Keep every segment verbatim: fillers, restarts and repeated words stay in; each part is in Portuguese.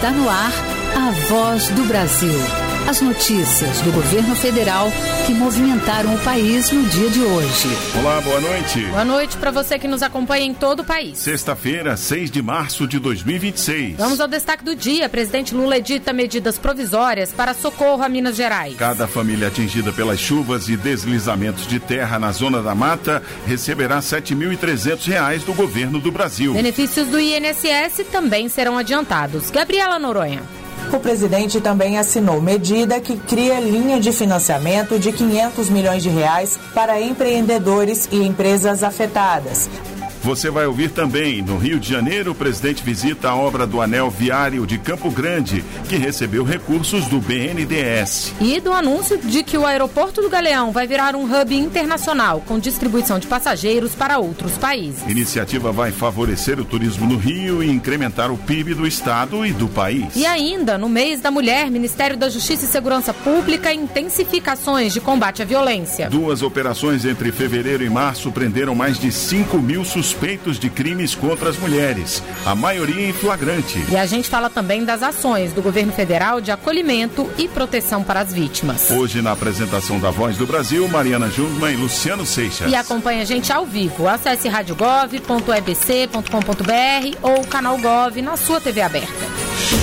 Está no ar a Voz do Brasil. As notícias do governo federal que movimentaram o país no dia de hoje. Olá, boa noite. Boa noite para você que nos acompanha em todo o país. Sexta-feira, seis de março de dois mil e vinte e seis. Vamos ao destaque do dia. Presidente Lula edita medidas provisórias para socorro a Minas Gerais. Cada família atingida pelas chuvas e deslizamentos de terra na zona da mata receberá sete mil e trezentos reais do governo do Brasil. Benefícios do I N S S também serão adiantados. Gabriela Noronha. O presidente também assinou medida que cria linha de financiamento de quinhentos milhões de reais para empreendedores e empresas afetadas. Você vai ouvir também, no Rio de Janeiro, o presidente visita a obra do Anel Viário de Campo Grande, que recebeu recursos do B N D E S. E do anúncio de que o aeroporto do Galeão vai virar um hub internacional, com distribuição de passageiros para outros países. A iniciativa vai favorecer o turismo no Rio e incrementar o P I B do estado e do país. E ainda, no mês da mulher, Ministério da Justiça e Segurança Pública intensificações de combate à violência. Duas operações entre fevereiro e março prenderam mais de cinco mil suspeitos. Suspeitos de crimes contra as mulheres, a maioria em flagrante. E a gente fala também das ações do governo federal de acolhimento e proteção para as vítimas. Hoje, na apresentação da Voz do Brasil, Mariana Jungmann e Luciano Seixas. E acompanha a gente ao vivo. Acesse rádio gov ponto e b c ponto com ponto b r ou o canal Gov na sua T V aberta.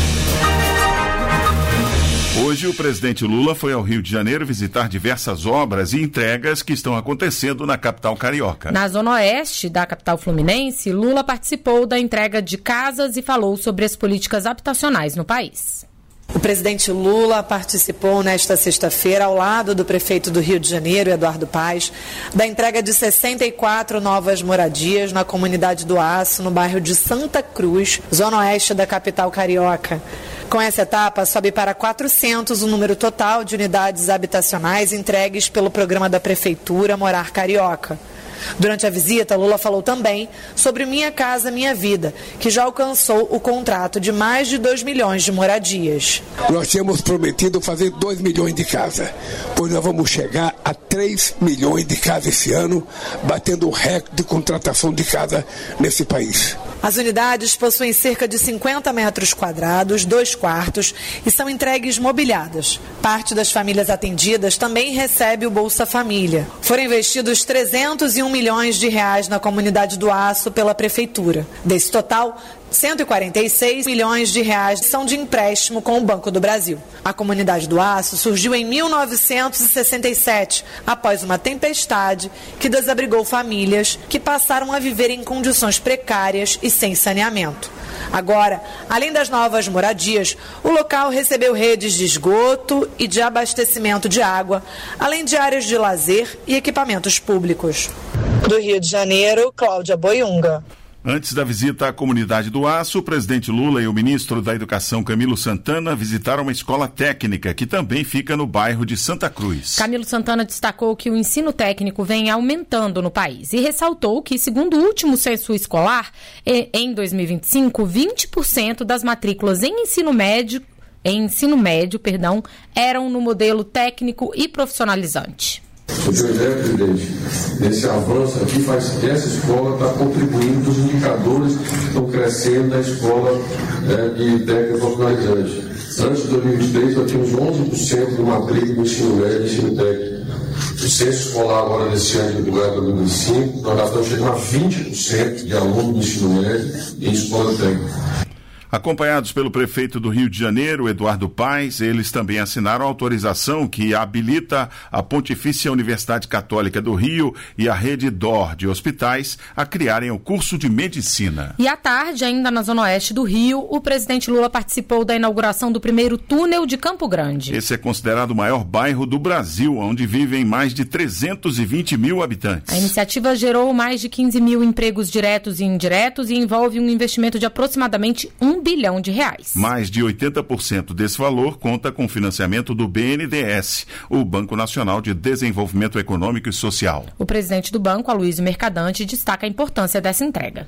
Hoje, o presidente Lula foi ao Rio de Janeiro visitar diversas obras e entregas que estão acontecendo na capital carioca. Na zona oeste da capital fluminense, Lula participou da entrega de casas e falou sobre as políticas habitacionais no país. O presidente Lula participou nesta sexta-feira, ao lado do prefeito do Rio de Janeiro, Eduardo Paes, da entrega de sessenta e quatro novas moradias na comunidade do Aço, no bairro de Santa Cruz, zona oeste da capital carioca. Com essa etapa, sobe para quatrocentos o número total de unidades habitacionais entregues pelo programa da Prefeitura Morar Carioca. Durante a visita, Lula falou também sobre Minha Casa Minha Vida, que já alcançou o contrato de mais de dois milhões de moradias. Nós tínhamos prometido fazer dois milhões de casas, pois nós vamos chegar a três milhões de casas esse ano, batendo o recorde de contratação de casa nesse país. As unidades possuem cerca de cinquenta metros quadrados, dois quartos e são entregues mobiliadas. Parte das famílias atendidas também recebe o Bolsa Família. Foram investidos trezentos e um milhões de reais na comunidade do Aço pela Prefeitura. Desse total, cento e quarenta e seis milhões de reais são de empréstimo com o Banco do Brasil. A comunidade do Aço surgiu em mil novecentos e sessenta e sete, após uma tempestade que desabrigou famílias que passaram a viver em condições precárias e sem saneamento. Agora, além das novas moradias, o local recebeu redes de esgoto e de abastecimento de água, além de áreas de lazer e equipamentos públicos. Do Rio de Janeiro, Cláudia Boiunga. Antes da visita à comunidade do Aço, o presidente Lula e o ministro da Educação, Camilo Santana, visitaram uma escola técnica que também fica no bairro de Santa Cruz. Camilo Santana destacou que o ensino técnico vem aumentando no país e ressaltou que, segundo o último censo escolar, em dois mil e vinte e cinco, vinte por cento das matrículas em ensino médio, em ensino médio, perdão, eram no modelo técnico e profissionalizante. O senhor ideia, presidente, desse avanço aqui faz que essa escola está contribuindo para os indicadores que estão crescendo da escola é, de técnica profissionalizante. Antes de dois mil e vinte e três, nós tínhamos onze por cento do matrícula do ensino médio e ensino técnico. O censo escolar agora desse ano, do dois mil e vinte e cinco, nós já estamos chegando a vinte por cento de alunos do ensino médio em escola técnica. Acompanhados pelo prefeito do Rio de Janeiro, Eduardo Paes, eles também assinaram a autorização que habilita a Pontifícia Universidade Católica do Rio e a Rede D O R de hospitais a criarem o curso de medicina. E à tarde, ainda na zona oeste do Rio, o presidente Lula participou da inauguração do primeiro túnel de Campo Grande. Esse é considerado o maior bairro do Brasil, onde vivem mais de trezentos e vinte mil habitantes. A iniciativa gerou mais de quinze mil empregos diretos e indiretos e envolve um investimento de aproximadamente um bilhão de reais. Mais de oitenta por cento desse valor conta com financiamento do B N D E S, o Banco Nacional de Desenvolvimento Econômico e Social. O presidente do banco, Aloysio Mercadante, destaca a importância dessa entrega.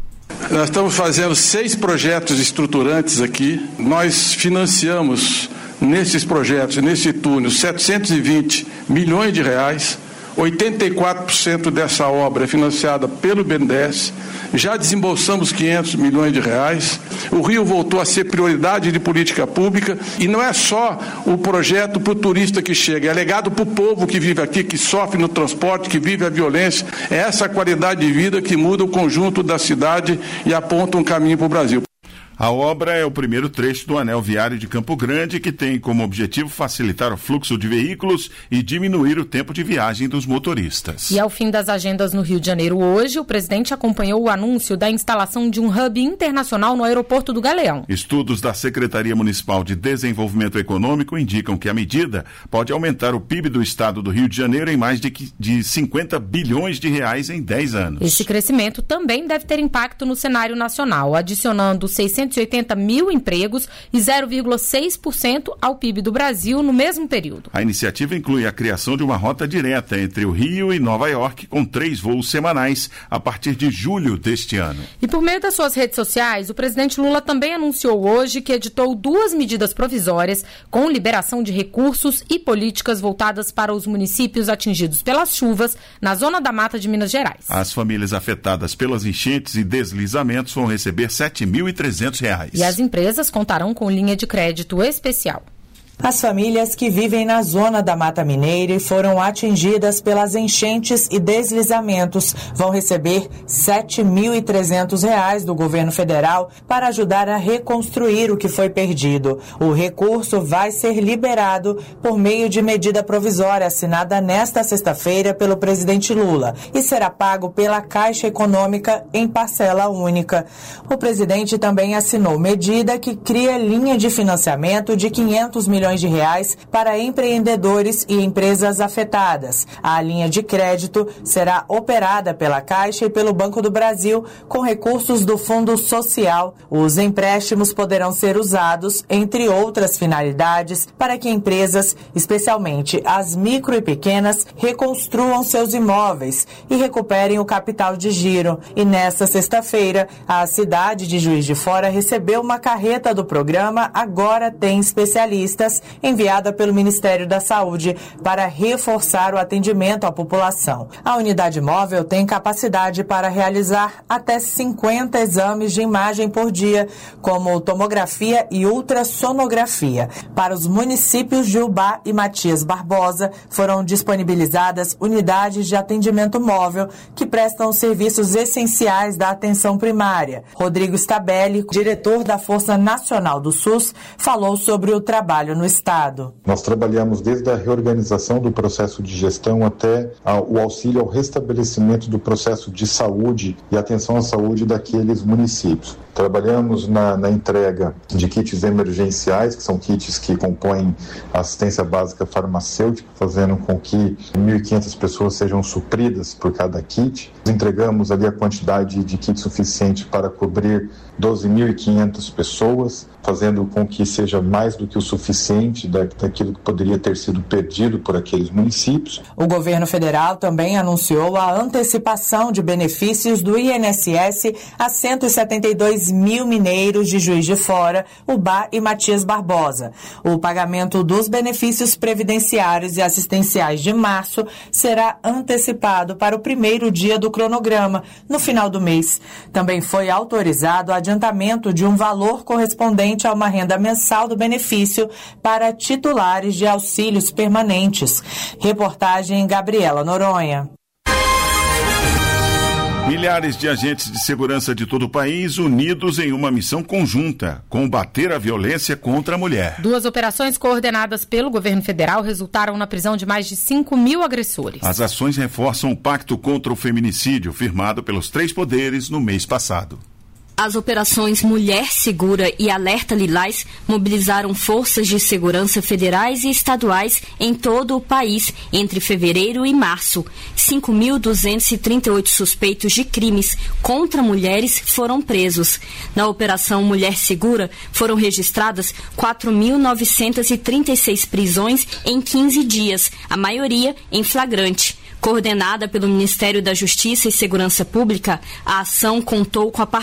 Nós estamos fazendo seis projetos estruturantes aqui. Nós financiamos nesses projetos, nesse túnel, setecentos e vinte milhões de reais. oitenta e quatro por cento dessa obra é financiada pelo B N D E S, já desembolsamos quinhentos milhões de reais, o Rio voltou a ser prioridade de política pública e não é só o projeto para o turista que chega, é legado para o povo que vive aqui, que sofre no transporte, que vive a violência, é essa qualidade de vida que muda o conjunto da cidade e aponta um caminho para o Brasil. A obra é o primeiro trecho do anel viário de Campo Grande, que tem como objetivo facilitar o fluxo de veículos e diminuir o tempo de viagem dos motoristas. E ao fim das agendas no Rio de Janeiro hoje, o presidente acompanhou o anúncio da instalação de um hub internacional no aeroporto do Galeão. Estudos da Secretaria Municipal de Desenvolvimento Econômico indicam que a medida pode aumentar o P I B do estado do Rio de Janeiro em mais de, de cinquenta bilhões de reais em dez anos. Esse crescimento também deve ter impacto no cenário nacional, adicionando seiscentos e oitenta mil empregos e zero vírgula seis por cento ao P I B do Brasil no mesmo período. A iniciativa inclui a criação de uma rota direta entre o Rio e Nova York, com três voos semanais a partir de julho deste ano. E por meio das suas redes sociais, o presidente Lula também anunciou hoje que editou duas medidas provisórias com liberação de recursos e políticas voltadas para os municípios atingidos pelas chuvas na zona da Mata de Minas Gerais. As famílias afetadas pelas enchentes e deslizamentos vão receber sete mil e trezentos reais. E as empresas contarão com linha de crédito especial. As famílias que vivem na zona da Mata Mineira e foram atingidas pelas enchentes e deslizamentos vão receber sete mil e trezentos reais do governo federal para ajudar a reconstruir o que foi perdido. O recurso vai ser liberado por meio de medida provisória assinada nesta sexta-feira pelo presidente Lula e será pago pela Caixa Econômica em parcela única. O presidente também assinou medida que cria linha de financiamento de quinhentos milhões de reais para empreendedores e empresas afetadas. A linha de crédito será operada pela Caixa e pelo Banco do Brasil com recursos do Fundo Social. Os empréstimos poderão ser usados, entre outras finalidades, para que empresas, especialmente as micro e pequenas, reconstruam seus imóveis e recuperem o capital de giro. E nesta sexta-feira, a cidade de Juiz de Fora recebeu uma carreta do programa Agora Tem Especialistas, enviada pelo Ministério da Saúde para reforçar o atendimento à população. A unidade móvel tem capacidade para realizar até cinquenta exames de imagem por dia, como tomografia e ultrassonografia. Para os municípios de Ubá e Matias Barbosa, foram disponibilizadas unidades de atendimento móvel que prestam serviços essenciais da atenção primária. Rodrigo Stabelli, diretor da Força Nacional do SUS, falou sobre o trabalho no Estado. Nós trabalhamos desde a reorganização do processo de gestão até o auxílio ao restabelecimento do processo de saúde e atenção à saúde daqueles municípios. Trabalhamos na, na entrega de kits emergenciais, que são kits que compõem a assistência básica farmacêutica, fazendo com que mil e quinhentas pessoas sejam supridas por cada kit. Entregamos ali a quantidade de kits suficiente para cobrir doze mil e quinhentas pessoas, fazendo com que seja mais do que o suficiente da, daquilo que poderia ter sido perdido por aqueles municípios. O governo federal também anunciou a antecipação de benefícios do I N S S a cento e setenta e dois mil mineiros de Juiz de Fora, Ubá e Matias Barbosa. O pagamento dos benefícios previdenciários e assistenciais de março será antecipado para o primeiro dia do cronograma, no final do mês. Também foi autorizado o adiantamento de um valor correspondente a uma renda mensal do benefício para titulares de auxílios permanentes. Reportagem Gabriela Noronha. Milhares de agentes de segurança de todo o país unidos em uma missão conjunta: combater a violência contra a mulher. Duas operações coordenadas pelo governo federal resultaram na prisão de mais de cinco mil agressores. As ações reforçam o pacto contra o feminicídio firmado pelos três poderes no mês passado. As operações Mulher Segura e Alerta Lilás mobilizaram forças de segurança federais e estaduais em todo o país entre fevereiro e março. cinco mil duzentos e trinta e oito suspeitos de crimes contra mulheres foram presos. Na Operação Mulher Segura, foram registradas quatro mil novecentas e trinta e seis prisões em quinze dias, a maioria em flagrante. Coordenada pelo Ministério da Justiça e Segurança Pública, a ação contou com a participação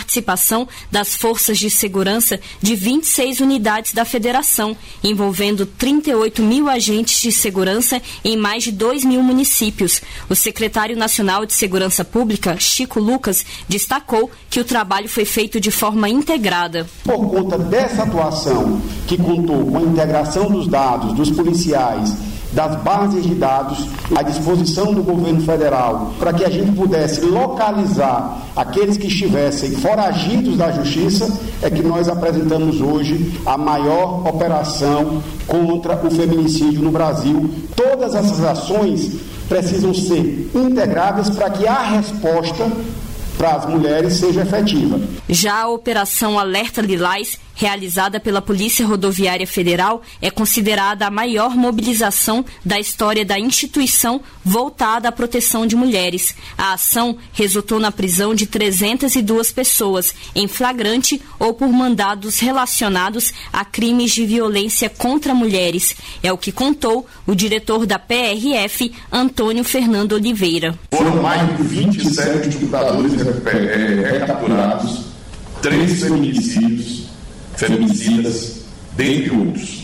operação das Forças de Segurança de vinte e seis unidades da Federação, envolvendo trinta e oito mil agentes de segurança em mais de dois mil municípios. O secretário nacional de Segurança Pública, Chico Lucas, destacou que o trabalho foi feito de forma integrada. Por conta dessa atuação, que contou com a integração dos dados dos policiais, das bases de dados à disposição do governo federal, para que a gente pudesse localizar aqueles que estivessem foragidos da justiça, é que nós apresentamos hoje a maior operação contra o feminicídio no Brasil. Todas essas ações precisam ser integradas para que a resposta para as mulheres seja efetiva. Já a Operação Alerta Lilás, realizada pela Polícia Rodoviária Federal, é considerada a maior mobilização da história da instituição voltada à proteção de mulheres. A ação resultou na prisão de trezentas e duas pessoas, em flagrante ou por mandados relacionados a crimes de violência contra mulheres. É o que contou o diretor da P R F, Antônio Fernando Oliveira. Foram mais de vinte e sete estupradores recapturados, três feminicídios, feminicidas, dentre outros.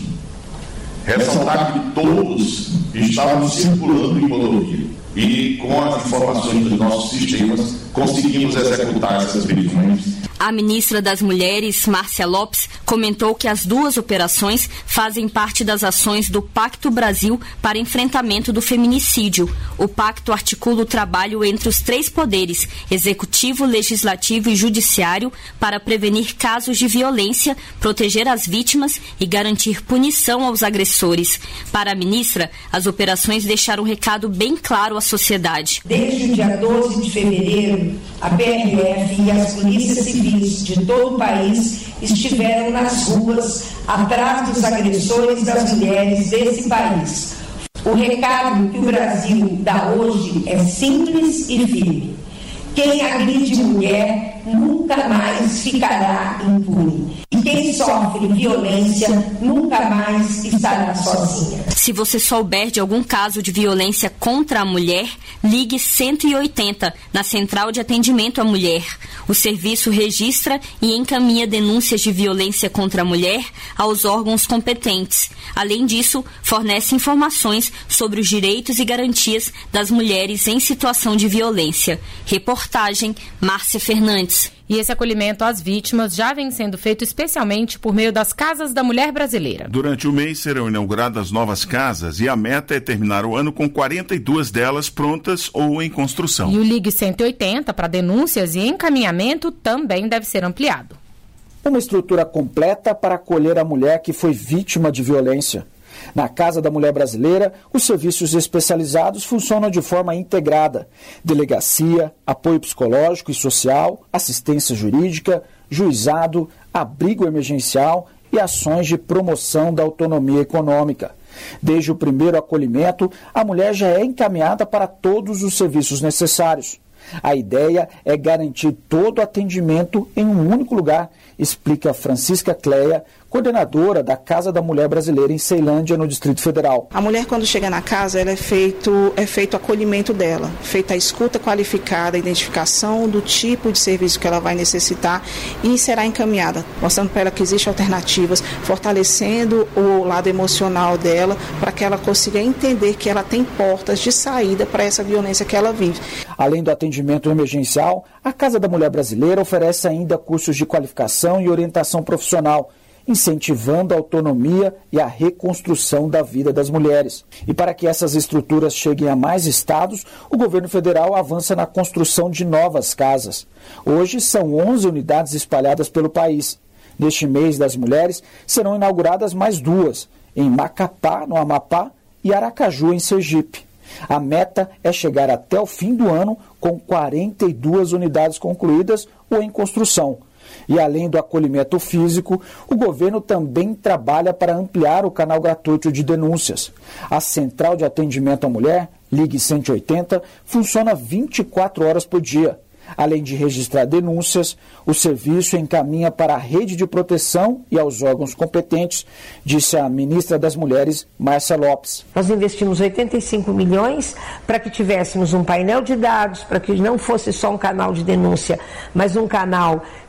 Ressaltar que todos estavam circulando em rodovia e, com as informações dos nossos sistemas, conseguimos executar essas prisões. A ministra das Mulheres, Márcia Lopes, comentou que as duas operações fazem parte das ações do Pacto Brasil para enfrentamento do feminicídio. O pacto articula o trabalho entre os três poderes, executivo, legislativo e judiciário, para prevenir casos de violência, proteger as vítimas e garantir punição aos agressores. Para a ministra, as operações deixaram um recado bem claro à sociedade. Desde o dia doze de fevereiro, a P R F e as polícias civis de todo o país estiveram nas ruas atrás dos agressores das mulheres desse país. O recado que o Brasil dá hoje é simples e firme. Quem agride mulher nunca mais ficará impune. E quem sofre violência nunca mais estará sozinha. Se você souber de algum caso de violência contra a mulher, ligue cento e oitenta na Central de Atendimento à Mulher. O serviço registra e encaminha denúncias de violência contra a mulher aos órgãos competentes. Além disso, fornece informações sobre os direitos e garantias das mulheres em situação de violência. Reportagem Márcia Fernandes. E esse acolhimento às vítimas já vem sendo feito especialmente por meio das Casas da Mulher Brasileira. Durante o mês serão inauguradas novas casas e a meta é terminar o ano com quarenta e duas delas prontas ou em construção. E o Ligue cento e oitenta para denúncias e encaminhamento também deve ser ampliado. Uma estrutura completa para acolher a mulher que foi vítima de violência. Na Casa da Mulher Brasileira, os serviços especializados funcionam de forma integrada. Delegacia, apoio psicológico e social, assistência jurídica, juizado, abrigo emergencial e ações de promoção da autonomia econômica. Desde o primeiro acolhimento, a mulher já é encaminhada para todos os serviços necessários. A ideia é garantir todo o atendimento em um único lugar, explica Francisca Cleia, coordenadora da Casa da Mulher Brasileira em Ceilândia, no Distrito Federal. A mulher, quando chega na casa, ela é feito, é feito o acolhimento dela, feita a escuta qualificada, a identificação do tipo de serviço que ela vai necessitar e será encaminhada, mostrando para ela que existem alternativas, fortalecendo o lado emocional dela, para que ela consiga entender que ela tem portas de saída para essa violência que ela vive. Além do atendimento emergencial, a Casa da Mulher Brasileira oferece ainda cursos de qualificação e orientação profissional, incentivando a autonomia e a reconstrução da vida das mulheres. E para que essas estruturas cheguem a mais estados, o governo federal avança na construção de novas casas. Hoje são onze unidades espalhadas pelo país. Neste mês das mulheres, serão inauguradas mais duas, em Macapá, no Amapá, e Aracaju, em Sergipe. A meta é chegar até o fim do ano com quarenta e duas unidades concluídas ou em construção. E além do acolhimento físico, o governo também trabalha para ampliar o canal gratuito de denúncias. A Central de Atendimento à Mulher, Ligue cento e oitenta, funciona vinte e quatro horas por dia. Além de registrar denúncias, o serviço encaminha para a rede de proteção e aos órgãos competentes, disse a ministra das Mulheres, Márcia Lopes. Nós investimos oitenta e cinco milhões para que tivéssemos um painel de dados, para que não fosse só um canal de denúncia, mas um canal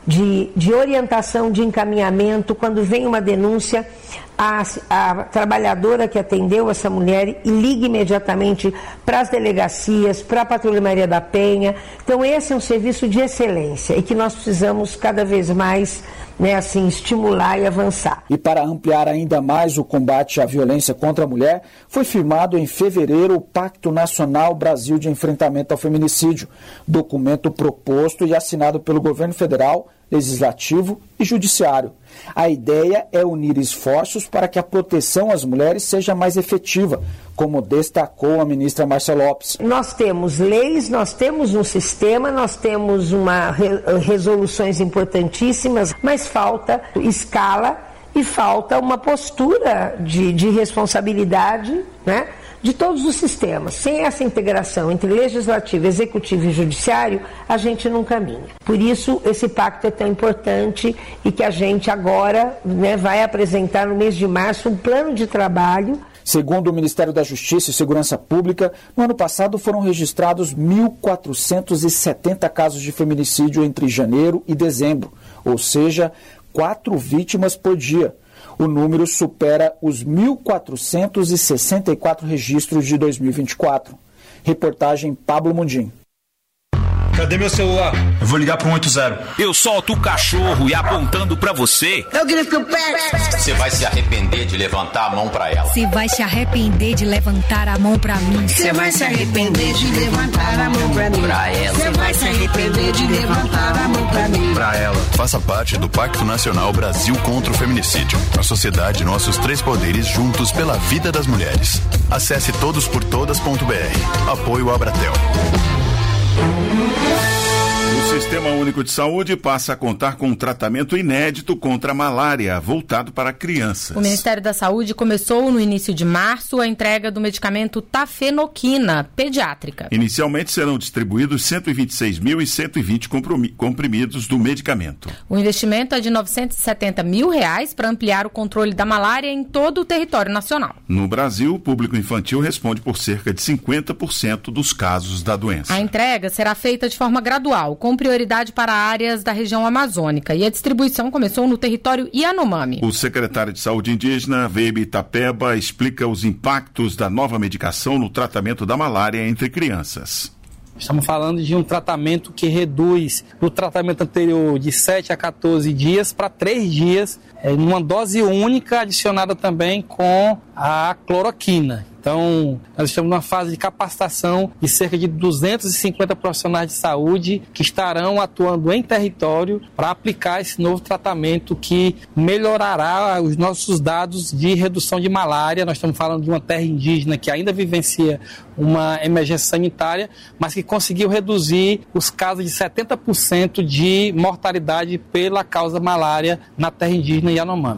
de, de orientação, de encaminhamento. Quando vem uma denúncia, a, a trabalhadora que atendeu essa mulher liga imediatamente para as delegacias, para a Patrulha Maria da Penha. Então esse é um serviço de excelência e que nós precisamos cada vez mais, né, assim, estimular e avançar. E para ampliar ainda mais o combate à violência contra a mulher, foi firmado em fevereiro o Pacto Nacional Brasil de Enfrentamento ao Feminicídio, documento proposto e assinado pelo governo federal, legislativo e judiciário. A ideia é unir esforços para que a proteção às mulheres seja mais efetiva, como destacou a ministra Márcia Lopes. Nós temos leis, nós temos um sistema, nós temos uma re- resoluções importantíssimas, mas falta escala e falta uma postura de, de responsabilidade, né, de todos os sistemas. Sem essa integração entre legislativo, executivo e judiciário, a gente não caminha. Por isso, esse pacto é tão importante e que a gente agora, né, vai apresentar no mês de março um plano de trabalho. Segundo o Ministério da Justiça e Segurança Pública, no ano passado foram registrados mil quatrocentos e setenta casos de feminicídio entre janeiro e dezembro, ou seja, quatro vítimas por dia. O número supera os mil quatrocentos e sessenta e quatro registros de dois mil e vinte e quatro. Reportagem Pablo Mundim. Cadê meu celular? Eu vou ligar pro um oito zero. Eu solto o cachorro e apontando pra você. Eu grito que eu pego. Você vai se arrepender de levantar a mão pra ela. Você vai se arrepender de levantar a mão pra mim. Você vai se arrepender de levantar a mão pra mim. Pra ela. Você vai se arrepender de levantar a mão pra mim. Pra ela. Faça parte do Pacto Nacional Brasil contra o Feminicídio. A sociedade, nossos três poderes juntos pela vida das mulheres. Acesse todos por todas ponto b r. Apoio Abratel. O Sistema Único de Saúde passa a contar com um tratamento inédito contra a malária, voltado para crianças. O Ministério da Saúde começou no início de março a entrega do medicamento tafenoquina pediátrica. Inicialmente serão distribuídos cento e vinte e seis mil e cento e vinte comprimidos do medicamento. O investimento é de novecentos e setenta mil reais para ampliar o controle da malária em todo o território nacional. No Brasil, o público infantil responde por cerca de cinquenta por cento dos casos da doença. A entrega será feita de forma gradual, com prioridade para áreas da região amazônica, e a distribuição começou no território Yanomami. O secretário de Saúde Indígena, Veibe Itapeba, explica os impactos da nova medicação no tratamento da malária entre crianças. Estamos falando de um tratamento que reduz o tratamento anterior de sete a quatorze dias para três dias, é, numa dose única adicionada também com a cloroquina. Então, nós estamos numa fase de capacitação de cerca de duzentos e cinquenta profissionais de saúde que estarão atuando em território para aplicar esse novo tratamento que melhorará os nossos dados de redução de malária. Nós estamos falando de uma terra indígena que ainda vivencia uma emergência sanitária, mas que conseguiu reduzir os casos de setenta por cento de mortalidade pela causa malária na terra indígena Yanomami.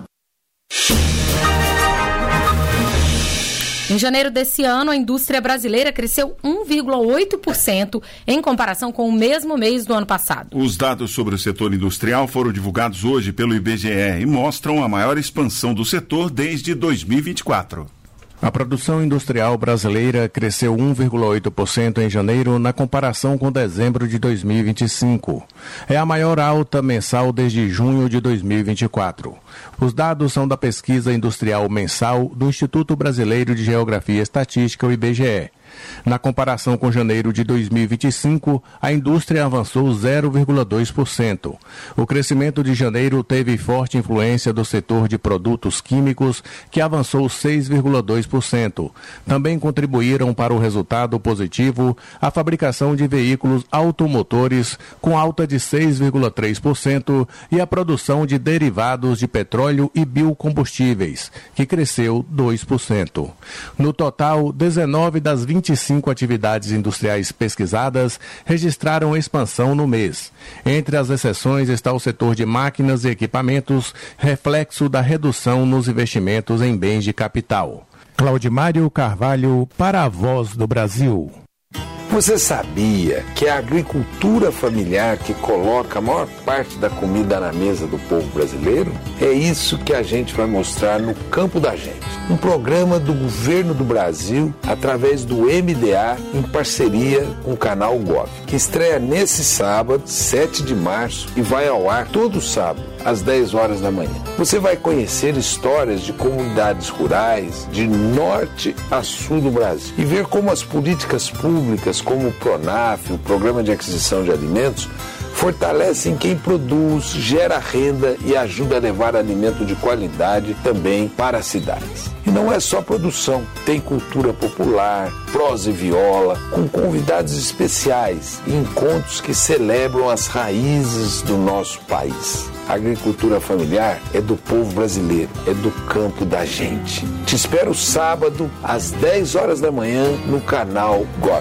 Em janeiro desse ano, a indústria brasileira cresceu um vírgula oito por cento em comparação com o mesmo mês do ano passado. Os dados sobre o setor industrial foram divulgados hoje pelo I B G E e mostram a maior expansão do setor desde dois mil e vinte e quatro. A produção industrial brasileira cresceu um vírgula oito por cento em janeiro na comparação com dezembro de dois mil e vinte e cinco. É a maior alta mensal desde junho de dois mil e vinte e quatro. Os dados são da pesquisa industrial mensal do Instituto Brasileiro de Geografia e Estatística, o I B G E. Na comparação com janeiro de dois mil e vinte e cinco, a indústria avançou zero vírgula dois por cento. O crescimento de janeiro teve forte influência do setor de produtos químicos, que avançou seis vírgula dois por cento. Também contribuíram para o resultado positivo a fabricação de veículos automotores, com alta de seis vírgula três por cento, e a produção de derivados de petróleo e biocombustíveis, que cresceu dois por cento. No total, dezenove das vinte e cinco atividades industriais pesquisadas registraram expansão no mês. Entre as exceções está o setor de máquinas e equipamentos, reflexo da redução nos investimentos em bens de capital. Claudimário Carvalho, para a Voz do Brasil. Você sabia que é a agricultura familiar que coloca a maior parte da comida na mesa do povo brasileiro? É isso que a gente vai mostrar no Campo da Gente, um programa do Governo do Brasil através do M D A em parceria com o canal Gov, que estreia nesse sábado, sete de março, e vai ao ar todo sábado, às dez horas da manhã. Você vai conhecer histórias de comunidades rurais de norte a sul do Brasil e ver como as políticas públicas, como o PRONAF, o Programa de Aquisição de Alimentos, fortalecem quem produz, gera renda e ajuda a levar alimento de qualidade também para as cidades. E não é só produção, tem cultura popular, prosa e viola, com convidados especiais e encontros que celebram as raízes do nosso país. A agricultura familiar é do povo brasileiro, é do campo da gente. Te espero sábado, às dez horas da manhã, no canal Gov.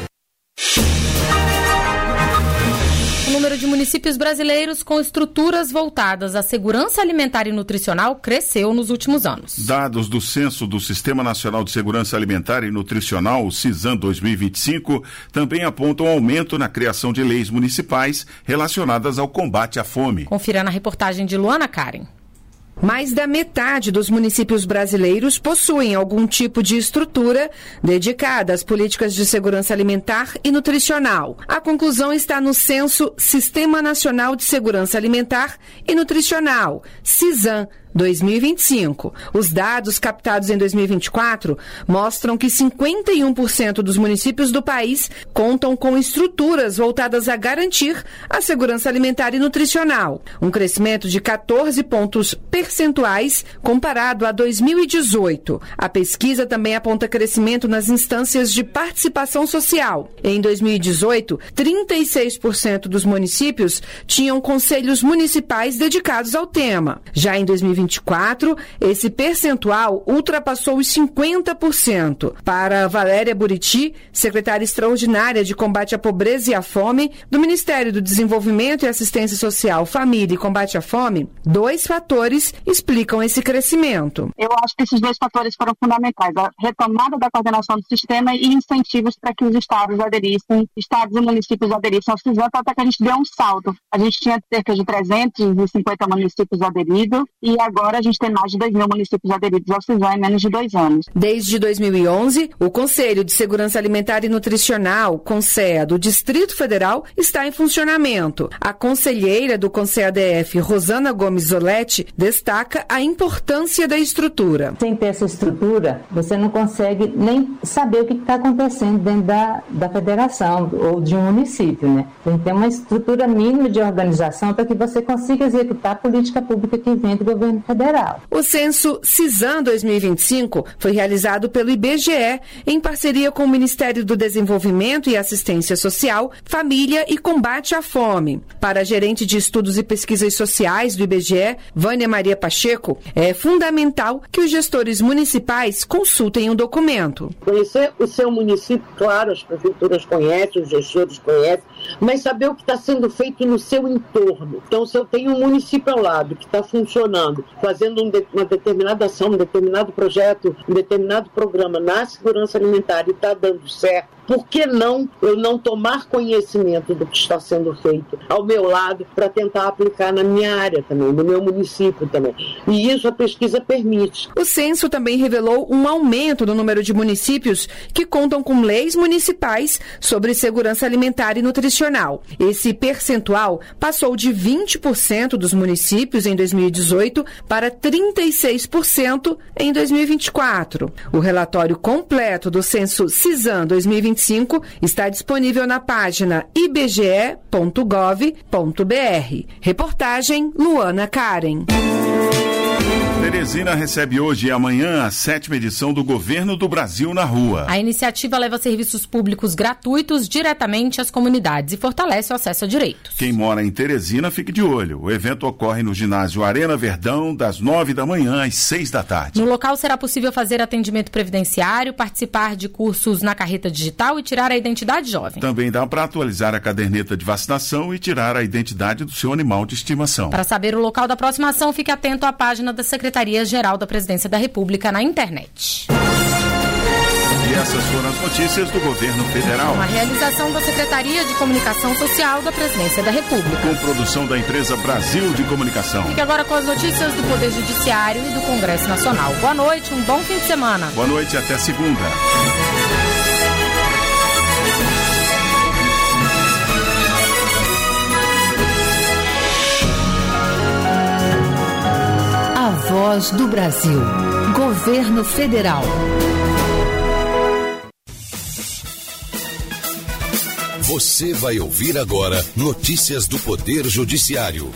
O número de municípios brasileiros com estruturas voltadas à segurança alimentar e nutricional cresceu nos últimos anos. Dados do Censo do Sistema Nacional de Segurança Alimentar e Nutricional, o CISAM dois mil e vinte e cinco, também apontam aumento na criação de leis municipais relacionadas ao combate à fome. Confira na reportagem de Luana Karen. Mais da metade dos municípios brasileiros possuem algum tipo de estrutura dedicada às políticas de segurança alimentar e nutricional. A conclusão está no Censo Sistema Nacional de Segurança Alimentar e Nutricional, CISAM, dois mil e vinte e cinco. Os dados captados em dois mil e vinte e quatro mostram que cinquenta e um por cento dos municípios do país contam com estruturas voltadas a garantir a segurança alimentar e nutricional, um crescimento de quatorze pontos percentuais comparado a dois mil e dezoito. A pesquisa também aponta crescimento nas instâncias de participação social. Em dois mil e dezoito, trinta e seis por cento dos municípios tinham conselhos municipais dedicados ao tema. Já em dois mil e vinte e quatro, esse percentual ultrapassou os cinquenta por cento. Para Valéria Buriti, secretária extraordinária de combate à pobreza e à fome do Ministério do Desenvolvimento e Assistência Social, Família e Combate à Fome, dois fatores explicam esse crescimento. Eu acho que esses dois fatores foram fundamentais: a retomada da coordenação do sistema e incentivos para que os estados aderissem, estados e municípios aderissem ao CISAM, até que a gente deu um salto. A gente tinha cerca de trezentos e cinquenta municípios aderidos e agora a gente tem mais de dois mil municípios aderidos ao CISAM em menos de dois anos. Desde dois mil e onze, o Conselho de Segurança Alimentar e Nutricional, CONSEA, do Distrito Federal, está em funcionamento. A conselheira do CONSEA-D F, Rosana Gomes Zoletti, destaca a importância da estrutura. Sem ter essa estrutura, você não consegue nem saber o que está acontecendo dentro da, da federação ou de um município, né? Tem que ter uma estrutura mínima de organização para que você consiga executar a política pública que vem do governo federal. O censo CISAM dois mil e vinte e cinco foi realizado pelo I B G E em parceria com o Ministério do Desenvolvimento e Assistência Social, Família e Combate à Fome. Para a gerente de Estudos e Pesquisas Sociais do I B G E, Vânia Maria Pacheco, é fundamental que os gestores municipais consultem o documento. Conhecer o seu município, claro, as prefeituras conhecem, os gestores conhecem, mas saber o que está sendo feito no seu entorno. Então, se eu tenho um município ao lado que está funcionando, fazendo um de, uma determinada ação, um determinado projeto, um determinado programa na segurança alimentar e está dando certo, por que não eu não tomar conhecimento do que está sendo feito ao meu lado para tentar aplicar na minha área também, no meu município também? E isso a pesquisa permite. O censo também revelou um aumento no número de municípios que contam com leis municipais sobre segurança alimentar e nutricional. Esse percentual passou de vinte por cento dos municípios em dois mil e dezoito para trinta e seis por cento em dois mil e vinte e quatro. O relatório completo do censo CISAM dois mil e vinte e cinco está disponível na página i b g e ponto gov ponto b r. Reportagem Luana Karen. Teresina recebe hoje e amanhã a sétima edição do Governo do Brasil na Rua. A iniciativa leva serviços públicos gratuitos diretamente às comunidades e fortalece o acesso a direitos. Quem mora em Teresina, fique de olho. O evento ocorre no ginásio Arena Verdão, das nove da manhã às seis da tarde. No local será possível fazer atendimento previdenciário, participar de cursos na carreta digital e tirar a identidade jovem. Também dá para atualizar a caderneta de vacinação e tirar a identidade do seu animal de estimação. Para saber o local da próxima ação, fique atento à página da Secretaria Secretaria-Geral da Presidência da República na internet. E essas foram as notícias do governo federal. Uma realização da Secretaria de Comunicação Social da Presidência da República. Com produção da empresa Brasil de Comunicação. Fique agora com as notícias do Poder Judiciário e do Congresso Nacional. Boa noite, um bom fim de semana. Boa noite e até segunda. A Voz do Brasil. Governo Federal. Você vai ouvir agora notícias do Poder Judiciário.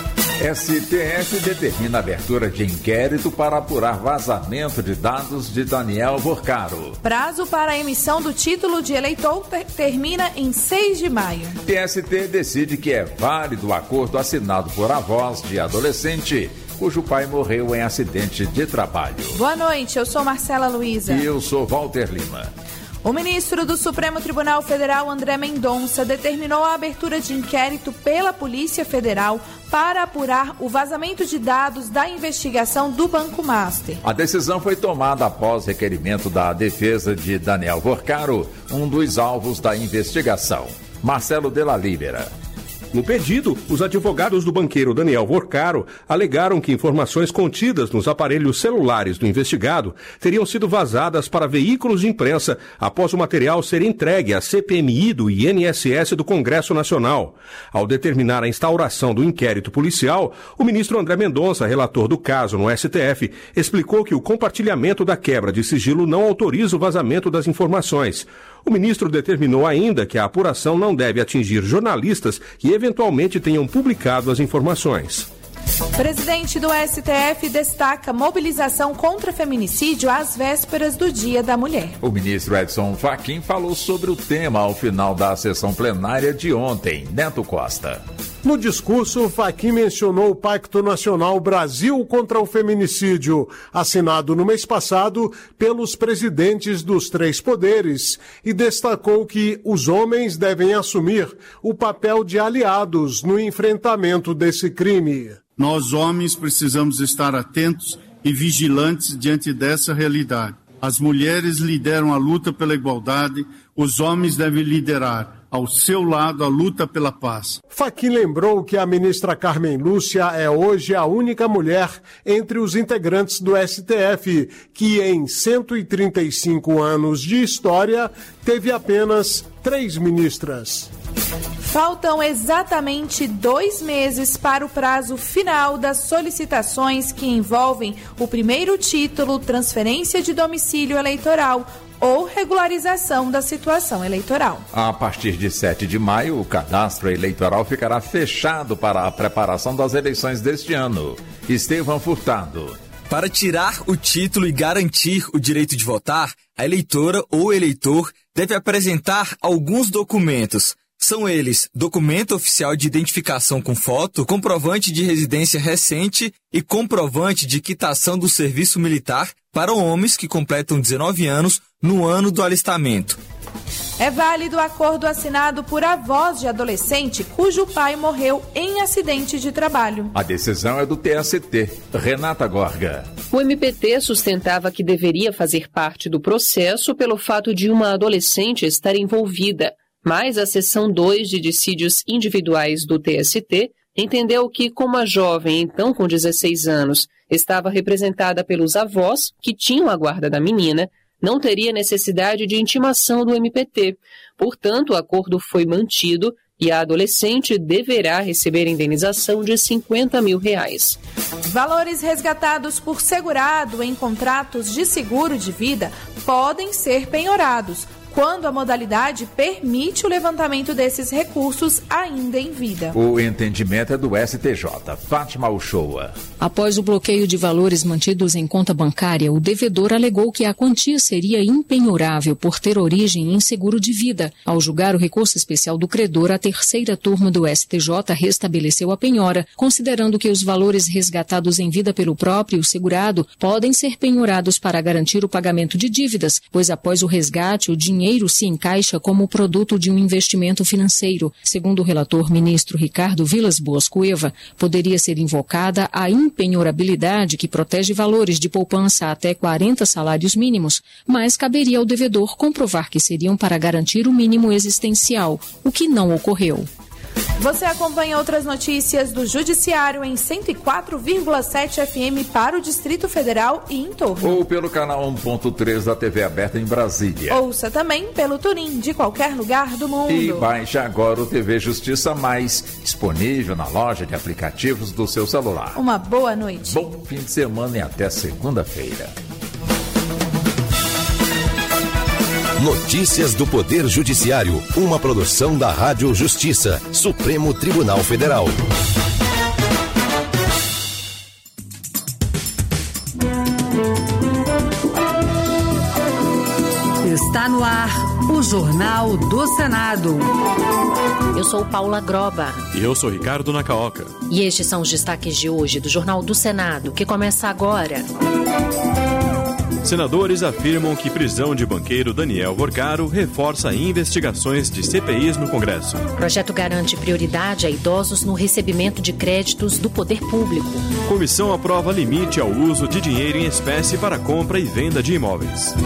S T F determina a abertura de inquérito para apurar vazamento de dados de Daniel Vorcaro. Prazo para a emissão do título de eleitor ter- termina em seis de maio. T S T decide que é válido o acordo assinado por avós de adolescente cujo pai morreu em acidente de trabalho. Boa noite, eu sou Marcela Luiza. E eu sou Walter Lima. O ministro do Supremo Tribunal Federal, André Mendonça, determinou a abertura de inquérito pela Polícia Federal para apurar o vazamento de dados da investigação do Banco Master. A decisão foi tomada após requerimento da defesa de Daniel Vorcaro, um dos alvos da investigação. Marcelo Della Libera. No pedido, os advogados do banqueiro Daniel Vorcaro alegaram que informações contidas nos aparelhos celulares do investigado teriam sido vazadas para veículos de imprensa após o material ser entregue à C P M I do I N S S do Congresso Nacional. Ao determinar a instauração do inquérito policial, o ministro André Mendonça, relator do caso no S T F, explicou que o compartilhamento da quebra de sigilo não autoriza o vazamento das informações. O ministro determinou ainda que a apuração não deve atingir jornalistas que eventualmente tenham publicado as informações. Presidente do S T F destaca mobilização contra feminicídio às vésperas do Dia da Mulher. O ministro Edson Fachin falou sobre o tema ao final da sessão plenária de ontem. Neto Costa. No discurso, Fachin mencionou o Pacto Nacional Brasil contra o Feminicídio, assinado no mês passado pelos presidentes dos três poderes, e destacou que os homens devem assumir o papel de aliados no enfrentamento desse crime. Nós, homens, precisamos estar atentos e vigilantes diante dessa realidade. As mulheres lideram a luta pela igualdade, os homens devem liderar ao seu lado a luta pela paz. Fachin lembrou que a ministra Carmen Lúcia é hoje a única mulher entre os integrantes do S T F, que em cento e trinta e cinco anos de história teve apenas três ministras. Faltam exatamente dois meses para o prazo final das solicitações que envolvem o primeiro título, transferência de domicílio eleitoral ou regularização da situação eleitoral. A partir de sete de maio, o cadastro eleitoral ficará fechado para a preparação das eleições deste ano. Estevão Furtado. Para tirar o título e garantir o direito de votar, a eleitora ou eleitor deve apresentar alguns documentos. São eles: documento oficial de identificação com foto, comprovante de residência recente e comprovante de quitação do serviço militar para homens que completam dezenove anos no ano do alistamento. É válido o acordo assinado por avós de adolescente cujo pai morreu em acidente de trabalho. A decisão é do T S T. Renata Gorga. O M P T sustentava que deveria fazer parte do processo pelo fato de uma adolescente estar envolvida. Mas a seção dois de dissídios individuais do T S T entendeu que, como a jovem, então com dezesseis anos, estava representada pelos avós, que tinham a guarda da menina, não teria necessidade de intimação do M P T. Portanto, o acordo foi mantido e a adolescente deverá receber indenização de cinquenta mil reais. Valores resgatados por segurado em contratos de seguro de vida podem ser penhorados, quando a modalidade permite o levantamento desses recursos ainda em vida. O entendimento é do S T J. Fátima Uchoa. Após o bloqueio de valores mantidos em conta bancária, o devedor alegou que a quantia seria impenhorável por ter origem em seguro de vida. Ao julgar o recurso especial do credor, a terceira turma do S T J restabeleceu a penhora, considerando que os valores resgatados em vida pelo próprio segurado podem ser penhorados para garantir o pagamento de dívidas, pois após o resgate, o dinheiro dinheiro se encaixa como produto de um investimento financeiro. Segundo o relator ministro Ricardo Vilas Boas Cueva, poderia ser invocada a impenhorabilidade que protege valores de poupança até quarenta salários mínimos, mas caberia ao devedor comprovar que seriam para garantir o mínimo existencial, o que não ocorreu. Você acompanha outras notícias do Judiciário em cento e quatro vírgula sete F M para o Distrito Federal e em torno. Ou pelo canal um ponto três da T V aberta em Brasília. Ouça também pelo TuneIn de qualquer lugar do mundo. E baixe agora o T V Justiça Mais, disponível na loja de aplicativos do seu celular. Uma boa noite. Bom fim de semana e até segunda-feira. Notícias do Poder Judiciário, uma produção da Rádio Justiça, Supremo Tribunal Federal. Está no ar o Jornal do Senado. Eu sou Paula Groba. E eu sou Ricardo Nacaoca. E estes são os destaques de hoje do Jornal do Senado, que começa agora. Senadores afirmam que prisão de banqueiro Daniel Vorcaro reforça investigações de C P Is no Congresso. O projeto garante prioridade a idosos no recebimento de créditos do poder público. Comissão aprova limite ao uso de dinheiro em espécie para compra e venda de imóveis.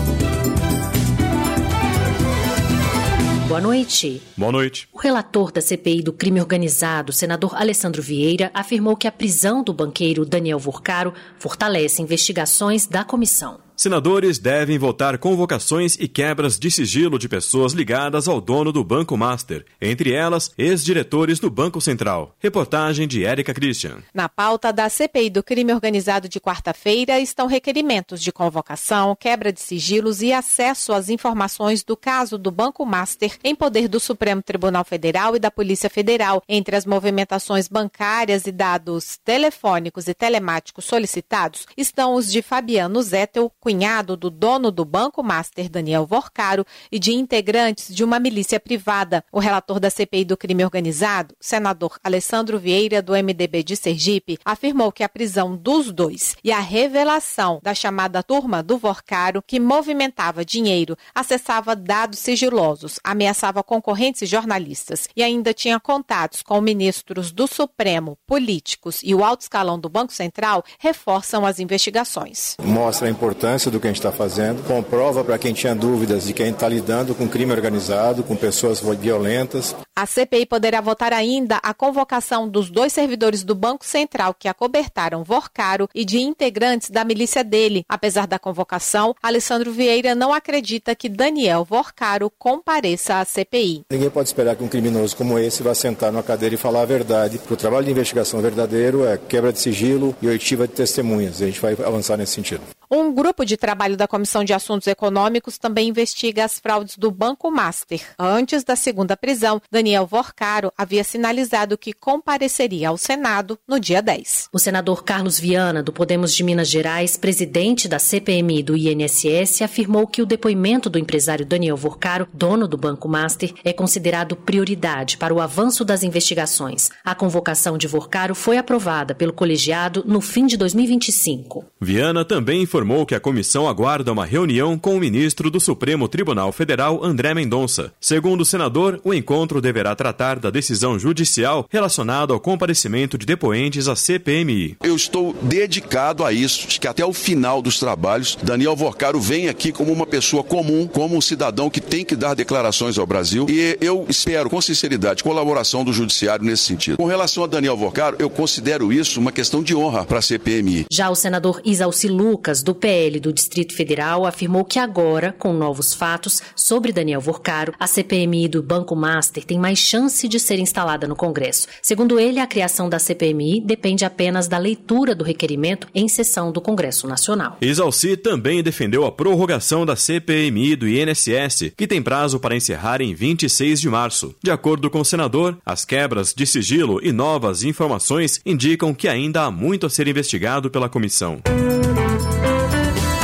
Boa noite. Boa noite. O relator da C P I do crime organizado, senador Alessandro Vieira, afirmou que a prisão do banqueiro Daniel Vorcaro fortalece investigações da comissão. Senadores devem votar convocações e quebras de sigilo de pessoas ligadas ao dono do Banco Master, entre elas, ex-diretores do Banco Central. Reportagem de Érica Christian. Na pauta da C P I do crime organizado de quarta-feira estão requerimentos de convocação, quebra de sigilos e acesso às informações do caso do Banco Master em poder do Supremo Tribunal Federal e da Polícia Federal. Entre as movimentações bancárias e dados telefônicos e telemáticos solicitados estão os de Fabiano Zettel, cunhado do dono do Banco Master, Daniel Vorcaro, e de integrantes de uma milícia privada. O relator da C P I do crime organizado, senador Alessandro Vieira, do M D B de Sergipe, afirmou que a prisão dos dois e a revelação da chamada turma do Vorcaro, que movimentava dinheiro, acessava dados sigilosos, ameaçava concorrentes e jornalistas e ainda tinha contatos com ministros do Supremo, políticos e o alto escalão do Banco Central, reforçam as investigações. Mostra a importância do que a gente está fazendo, comprova para quem tinha dúvidas de que a gente está lidando com crime organizado, com pessoas violentas. A C P I poderá votar ainda a convocação dos dois servidores do Banco Central que acobertaram Vorcaro e de integrantes da milícia dele. Apesar da convocação, Alessandro Vieira não acredita que Daniel Vorcaro compareça à C P I. Ninguém pode esperar que um criminoso como esse vá sentar numa cadeira e falar a verdade. O trabalho de investigação verdadeiro é quebra de sigilo e oitiva de testemunhas. A gente vai avançar nesse sentido. Um grupo de trabalho da Comissão de Assuntos Econômicos também investiga as fraudes do Banco Master. Antes da segunda prisão, Daniel Vorcaro havia sinalizado que compareceria ao Senado no dia dez. O senador Carlos Viana, do Podemos de Minas Gerais, presidente da C P M I e do I N S S, afirmou que o depoimento do empresário Daniel Vorcaro, dono do Banco Master, é considerado prioridade para o avanço das investigações. A convocação de Vorcaro foi aprovada pelo colegiado no fim de dois mil e vinte e cinco. Viana também informou que a comissão aguarda uma reunião com o ministro do Supremo Tribunal Federal, André Mendonça. Segundo o senador, o encontro deverá tratar da decisão judicial relacionada ao comparecimento de depoentes à C P M I. Eu estou dedicado a isso, que até o final dos trabalhos, Daniel Vorcaro vem aqui como uma pessoa comum, como um cidadão que tem que dar declarações ao Brasil, e eu espero, com sinceridade, colaboração do judiciário nesse sentido. Com relação a Daniel Vorcaro, eu considero isso uma questão de honra para a C P M I. Já o senador Isalci Lucas, do P L do Distrito Federal, afirmou que agora, com novos fatos sobre Daniel Vorcaro, a C P M I do Banco Master tem mais chance de ser instalada no Congresso. Segundo ele, a criação da C P M I depende apenas da leitura do requerimento em sessão do Congresso Nacional. Isalci também defendeu a prorrogação da C P M I do I N S S, que tem prazo para encerrar em vinte e seis de março. De acordo com o senador, as quebras de sigilo e novas informações indicam que ainda há muito a ser investigado pela comissão. O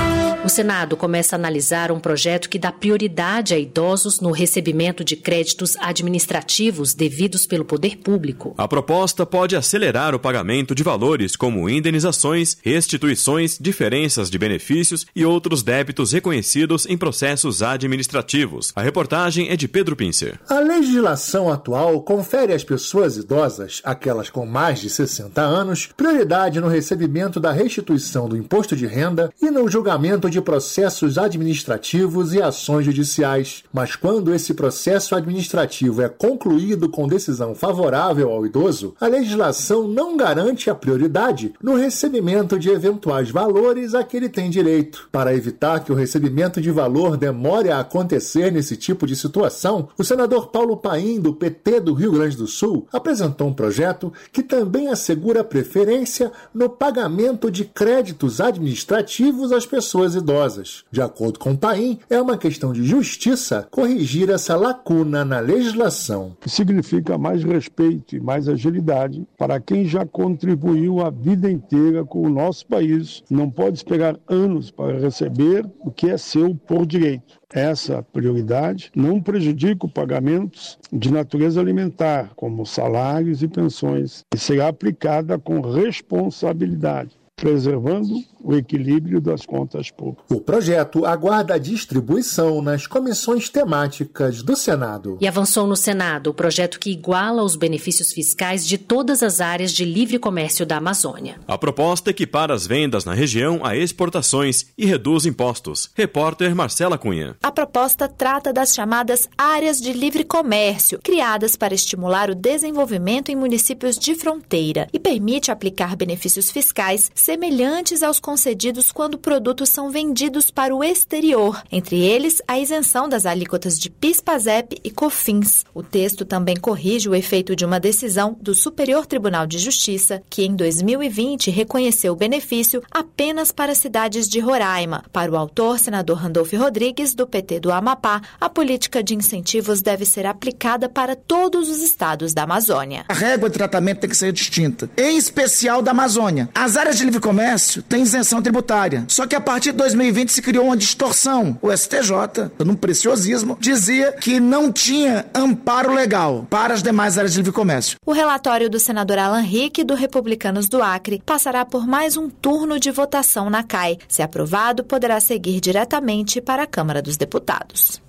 O Senado começa a analisar um projeto que dá prioridade a idosos no recebimento de créditos administrativos devidos pelo poder público. A proposta pode acelerar o pagamento de valores como indenizações, restituições, diferenças de benefícios e outros débitos reconhecidos em processos administrativos. A reportagem é de Pedro Pincer. A legislação atual confere às pessoas idosas, aquelas com mais de sessenta anos, prioridade no recebimento da restituição do imposto de renda e no julgamento de processos administrativos e ações judiciais. Mas quando esse processo administrativo é concluído com decisão favorável ao idoso, a legislação não garante a prioridade no recebimento de eventuais valores a que ele tem direito. Para evitar que o recebimento de valor demore a acontecer nesse tipo de situação, o senador Paulo Paim, do P T do Rio Grande do Sul, apresentou um projeto que também assegura preferência no pagamento de créditos administrativos às pessoas idosas. De acordo com Paim, é uma questão de justiça corrigir essa lacuna na legislação. Significa mais respeito e mais agilidade para quem já contribuiu a vida inteira com o nosso país. Não pode esperar anos para receber o que é seu por direito. Essa prioridade não prejudica os pagamentos de natureza alimentar, como salários e pensões, e será aplicada com responsabilidade, preservando o equilíbrio das contas públicas. O projeto aguarda a distribuição nas comissões temáticas do Senado. E avançou no Senado o projeto que iguala os benefícios fiscais de todas as áreas de livre comércio da Amazônia. A proposta equipara as vendas na região a exportações e reduz impostos. Repórter Marcela Cunha. A proposta trata das chamadas áreas de livre comércio, criadas para estimular o desenvolvimento em municípios de fronteira e permite aplicar benefícios fiscais semelhantes aos concedidos quando produtos são vendidos para o exterior, entre eles a isenção das alíquotas de PIS, PASEP e COFINS. O texto também corrige o efeito de uma decisão do Superior Tribunal de Justiça, que em dois mil e vinte reconheceu o benefício apenas para cidades de Roraima. Para o autor, senador Randolfo Rodrigues, do P T do Amapá, a política de incentivos deve ser aplicada para todos os estados da Amazônia. A régua de tratamento tem que ser distinta, em especial da Amazônia. As áreas de livre comércio têm isenção tributária. Só que a partir de dois mil e vinte se criou uma distorção. O S T J, num preciosismo, dizia que não tinha amparo legal para as demais áreas de livre comércio. O relatório do senador Alan Rick, do Republicanos do Acre, passará por mais um turno de votação na C A I. Se aprovado, poderá seguir diretamente para a Câmara dos Deputados.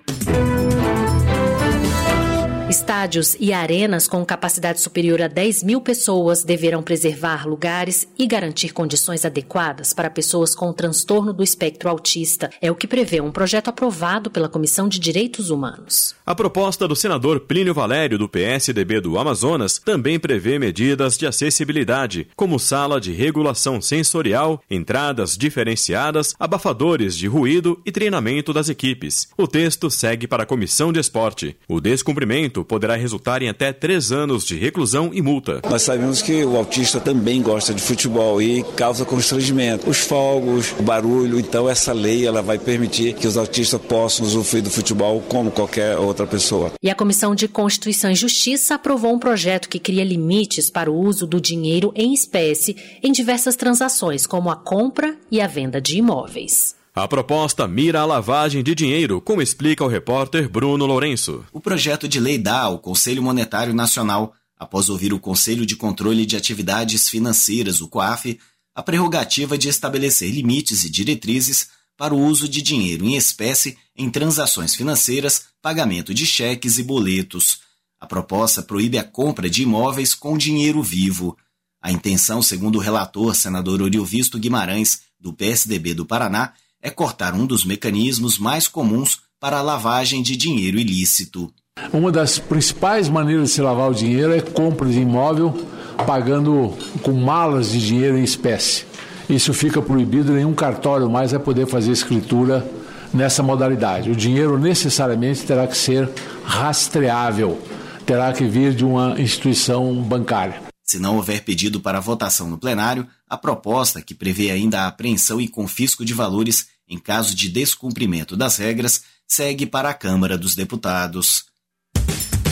Estádios e arenas com capacidade superior a dez mil pessoas deverão preservar lugares e garantir condições adequadas para pessoas com transtorno do espectro autista. É o que prevê um projeto aprovado pela Comissão de Direitos Humanos. A proposta do senador Plínio Valério, do P S D B do Amazonas, também prevê medidas de acessibilidade, como sala de regulação sensorial, entradas diferenciadas, abafadores de ruído e treinamento das equipes. O texto segue para a Comissão de Esporte. O descumprimento poderá resultar em até três anos de reclusão e multa. Nós sabemos que o autista também gosta de futebol e causa constrangimento. Os fogos, o barulho, então essa lei ela vai permitir que os autistas possam usufruir do futebol como qualquer outra pessoa. E a Comissão de Constituição e Justiça aprovou um projeto que cria limites para o uso do dinheiro em espécie em diversas transações, como a compra e a venda de imóveis. A proposta mira a lavagem de dinheiro, como explica o repórter Bruno Lourenço. O projeto de lei dá ao Conselho Monetário Nacional, após ouvir o Conselho de Controle de Atividades Financeiras, o COAF, a prerrogativa de estabelecer limites e diretrizes para o uso de dinheiro em espécie em transações financeiras, pagamento de cheques e boletos. A proposta proíbe a compra de imóveis com dinheiro vivo. A intenção, segundo o relator, senador Oriovisto Guimarães, do P S D B do Paraná, é cortar um dos mecanismos mais comuns para a lavagem de dinheiro ilícito. Uma das principais maneiras de se lavar o dinheiro é compra de imóvel pagando com malas de dinheiro em espécie. Isso fica proibido, nenhum cartório mais vai poder fazer escritura nessa modalidade. O dinheiro necessariamente terá que ser rastreável, terá que vir de uma instituição bancária. Se não houver pedido para votação no plenário, a proposta, que prevê ainda a apreensão e confisco de valores em caso de descumprimento das regras, segue para a Câmara dos Deputados.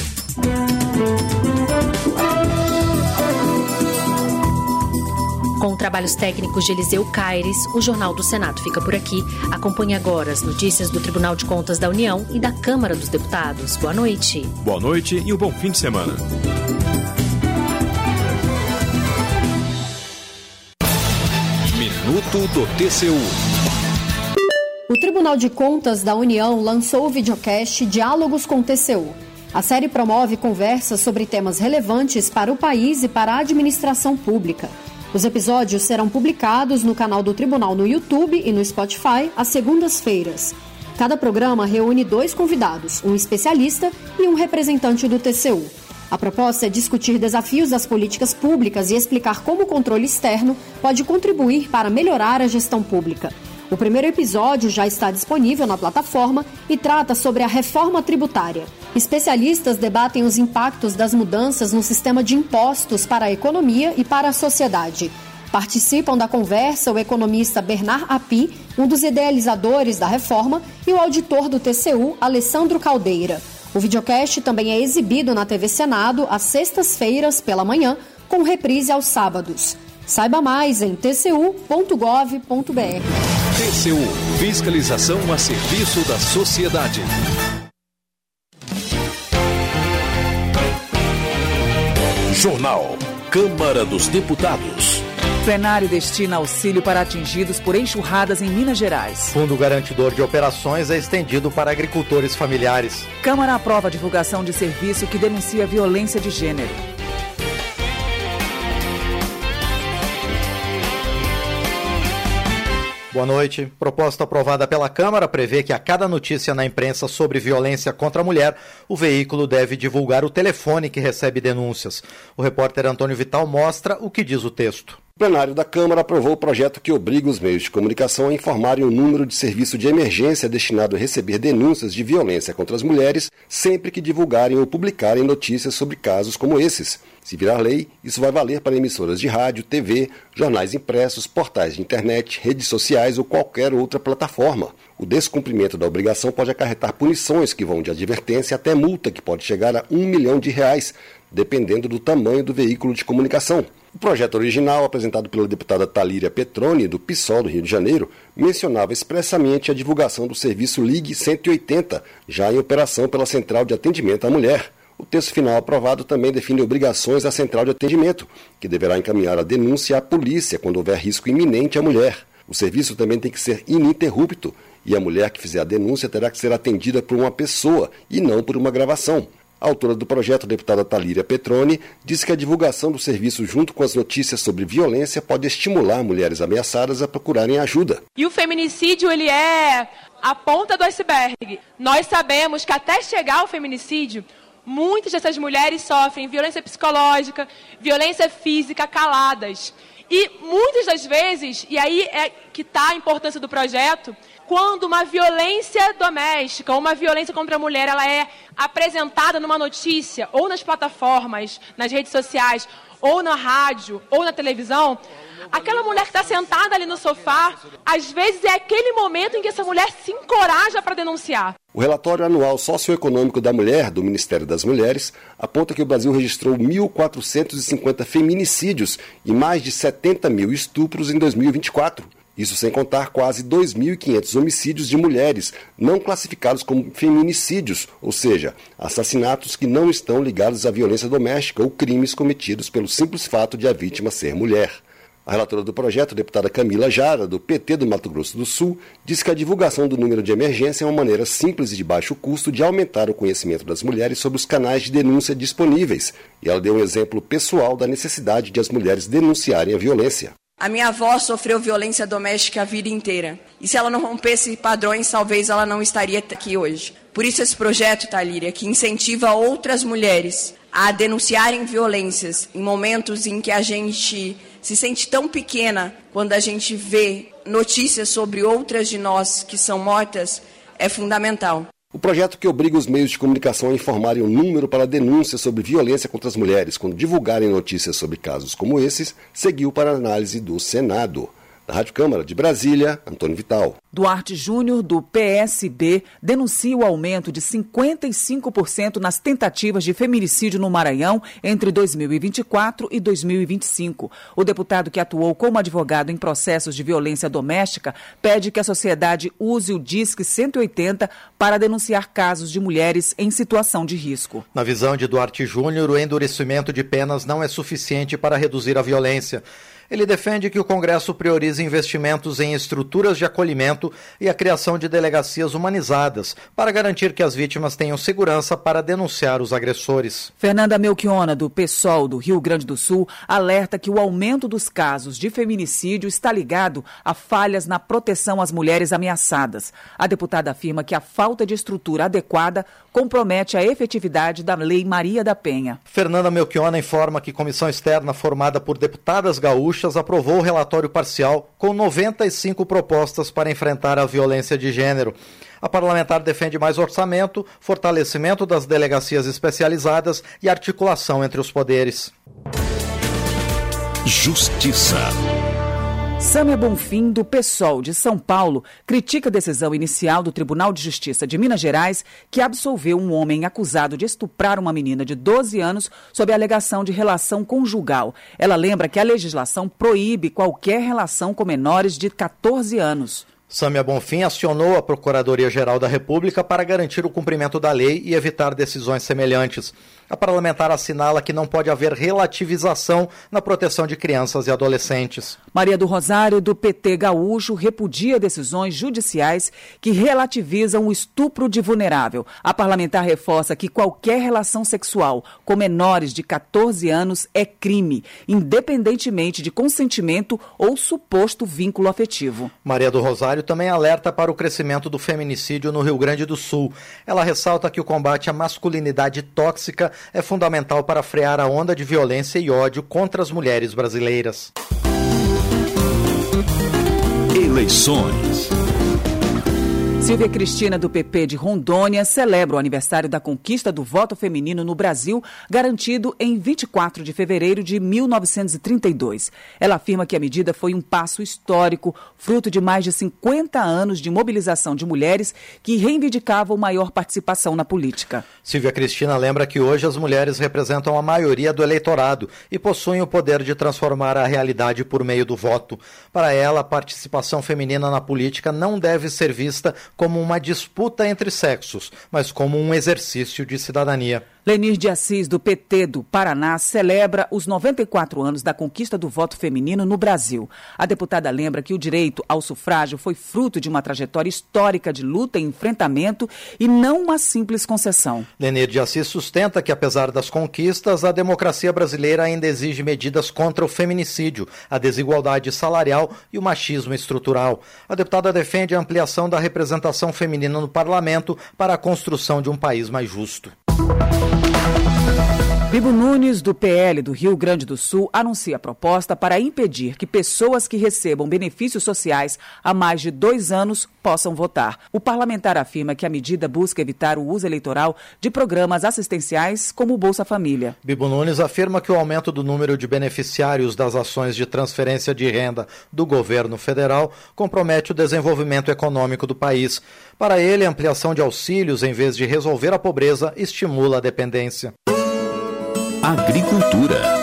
Com trabalhos técnicos de Eliseu Caires, o Jornal do Senado fica por aqui. Acompanhe agora as notícias do Tribunal de Contas da União e da Câmara dos Deputados. Boa noite. Boa noite e um bom fim de semana. Minuto do T C U. O Tribunal de Contas da União lançou o videocast Diálogos com o T C U. A série promove conversas sobre temas relevantes para o país e para a administração pública. Os episódios serão publicados no canal do Tribunal no YouTube e no Spotify às segundas-feiras. Cada programa reúne dois convidados, um especialista e um representante do T C U. A proposta é discutir desafios das políticas públicas e explicar como o controle externo pode contribuir para melhorar a gestão pública. O primeiro episódio já está disponível na plataforma e trata sobre a reforma tributária. Especialistas debatem os impactos das mudanças no sistema de impostos para a economia e para a sociedade. Participam da conversa o economista Bernard Api, um dos idealizadores da reforma, e o auditor do T C U, Alessandro Caldeira. O videocast também é exibido na T V Senado às sextas-feiras pela manhã, com reprise aos sábados. Saiba mais em t c u ponto gov ponto b r. T C U, fiscalização a serviço da sociedade. Jornal Câmara dos Deputados. Plenário destina auxílio para atingidos por enxurradas em Minas Gerais. Fundo garantidor de operações é estendido para agricultores familiares. Câmara aprova a divulgação de serviço que denuncia violência de gênero. Boa noite. Proposta aprovada pela Câmara prevê que a cada notícia na imprensa sobre violência contra a mulher, o veículo deve divulgar o telefone que recebe denúncias. O repórter Antônio Vital mostra o que diz o texto. O plenário da Câmara aprovou o projeto que obriga os meios de comunicação a informarem o número de serviço de emergência destinado a receber denúncias de violência contra as mulheres sempre que divulgarem ou publicarem notícias sobre casos como esses. Se virar lei, isso vai valer para emissoras de rádio, T V, jornais impressos, portais de internet, redes sociais ou qualquer outra plataforma. O descumprimento da obrigação pode acarretar punições que vão de advertência até multa, que pode chegar a um milhão de reais, dependendo do tamanho do veículo de comunicação. O projeto original, apresentado pela deputada Talíria Petroni, do PSOL do Rio de Janeiro, mencionava expressamente a divulgação do serviço Ligue cento e oitenta, já em operação pela Central de Atendimento à Mulher. O texto final aprovado também define obrigações à Central de Atendimento, que deverá encaminhar a denúncia à polícia quando houver risco iminente à mulher. O serviço também tem que ser ininterrupto, e a mulher que fizer a denúncia terá que ser atendida por uma pessoa e não por uma gravação. A autora do projeto, a deputada Talíria Petroni, disse que a divulgação do serviço junto com as notícias sobre violência pode estimular mulheres ameaçadas a procurarem ajuda. E o feminicídio, ele é a ponta do iceberg. Nós sabemos que até chegar ao feminicídio, muitas dessas mulheres sofrem violência psicológica, violência física caladas. E muitas das vezes, e aí é que está a importância do projeto, quando uma violência doméstica ou uma violência contra a mulher ela é apresentada numa notícia, ou nas plataformas, nas redes sociais, ou na rádio, ou na televisão, aquela mulher que está sentada ali no sofá, às vezes é aquele momento em que essa mulher se encoraja para denunciar. O relatório anual socioeconômico da mulher, do Ministério das Mulheres, aponta que o Brasil registrou mil quatrocentos e cinquenta feminicídios e mais de setenta mil estupros em dois mil e vinte e quatro. Isso sem contar quase dois mil e quinhentos homicídios de mulheres, não classificados como feminicídios, ou seja, assassinatos que não estão ligados à violência doméstica ou crimes cometidos pelo simples fato de a vítima ser mulher. A relatora do projeto, a deputada Camila Jara, do P T do Mato Grosso do Sul, disse que a divulgação do número de emergência é uma maneira simples e de baixo custo de aumentar o conhecimento das mulheres sobre os canais de denúncia disponíveis. E ela deu um exemplo pessoal da necessidade de as mulheres denunciarem a violência. A minha avó sofreu violência doméstica a vida inteira. E se ela não rompesse padrões, talvez ela não estaria aqui hoje. Por isso esse projeto, Talíria, que incentiva outras mulheres a denunciarem violências em momentos em que a gente se sente tão pequena, quando a gente vê notícias sobre outras de nós que são mortas, é fundamental. O projeto que obriga os meios de comunicação a informarem o número para denúncias sobre violência contra as mulheres quando divulgarem notícias sobre casos como esses, seguiu para análise do Senado. Da Rádio Câmara de Brasília, Antônio Vital. Duarte Júnior, do P S B, denuncia o aumento de cinquenta e cinco por cento nas tentativas de feminicídio no Maranhão entre dois mil e vinte e quatro e dois mil e vinte e cinco. O deputado, que atuou como advogado em processos de violência doméstica, pede que a sociedade use o Disque cento e oitenta para denunciar casos de mulheres em situação de risco. Na visão de Duarte Júnior, o endurecimento de penas não é suficiente para reduzir a violência. Ele defende que o Congresso priorize investimentos em estruturas de acolhimento e a criação de delegacias humanizadas para garantir que as vítimas tenham segurança para denunciar os agressores. Fernanda Melchiona, do PSOL do Rio Grande do Sul, alerta que o aumento dos casos de feminicídio está ligado a falhas na proteção às mulheres ameaçadas. A deputada afirma que a falta de estrutura adequada compromete a efetividade da Lei Maria da Penha. Fernanda Melchiona informa que comissão externa formada por deputadas gaúchas aprovou o relatório parcial com noventa e cinco propostas para enfrentar a violência de gênero. A parlamentar defende mais orçamento, fortalecimento das delegacias especializadas e articulação entre os poderes. Justiça. Sâmia Bonfim, do PSOL de São Paulo, critica a decisão inicial do Tribunal de Justiça de Minas Gerais, que absolveu um homem acusado de estuprar uma menina de doze anos sob a alegação de relação conjugal. Ela lembra que a legislação proíbe qualquer relação com menores de catorze anos. Sâmia Bonfim acionou a Procuradoria-Geral da República para garantir o cumprimento da lei e evitar decisões semelhantes. A parlamentar assinala que não pode haver relativização na proteção de crianças e adolescentes. Maria do Rosário, do P T gaúcho, repudia decisões judiciais que relativizam o estupro de vulnerável. A parlamentar reforça que qualquer relação sexual com menores de catorze anos é crime, independentemente de consentimento ou suposto vínculo afetivo. Maria do Rosário também alerta para o crescimento do feminicídio no Rio Grande do Sul. Ela ressalta que o combate à masculinidade tóxica é fundamental para frear a onda de violência e ódio contra as mulheres brasileiras. Eleições. Silvia Cristina, do P P de Rondônia, celebra o aniversário da conquista do voto feminino no Brasil, garantido em vinte e quatro de fevereiro de mil novecentos e trinta e dois. Ela afirma que a medida foi um passo histórico, fruto de mais de cinquenta anos de mobilização de mulheres que reivindicavam maior participação na política. Silvia Cristina lembra que hoje as mulheres representam a maioria do eleitorado e possuem o poder de transformar a realidade por meio do voto. Para ela, a participação feminina na política não deve ser vista como uma disputa entre sexos, mas como um exercício de cidadania. Lenir de Assis, do P T do Paraná, celebra os noventa e quatro anos da conquista do voto feminino no Brasil. A deputada lembra que o direito ao sufrágio foi fruto de uma trajetória histórica de luta e enfrentamento e não uma simples concessão. Lenir de Assis sustenta que, apesar das conquistas, a democracia brasileira ainda exige medidas contra o feminicídio, a desigualdade salarial e o machismo estrutural. A deputada defende a ampliação da representação feminina no parlamento para a construção de um país mais justo. Bibo Nunes, do P L do Rio Grande do Sul, anuncia a proposta para impedir que pessoas que recebam benefícios sociais há mais de dois anos possam votar. O parlamentar afirma que a medida busca evitar o uso eleitoral de programas assistenciais como o Bolsa Família. Bibo Nunes afirma que o aumento do número de beneficiários das ações de transferência de renda do governo federal compromete o desenvolvimento econômico do país. Para ele, a ampliação de auxílios, em vez de resolver a pobreza, estimula a dependência. Agricultura.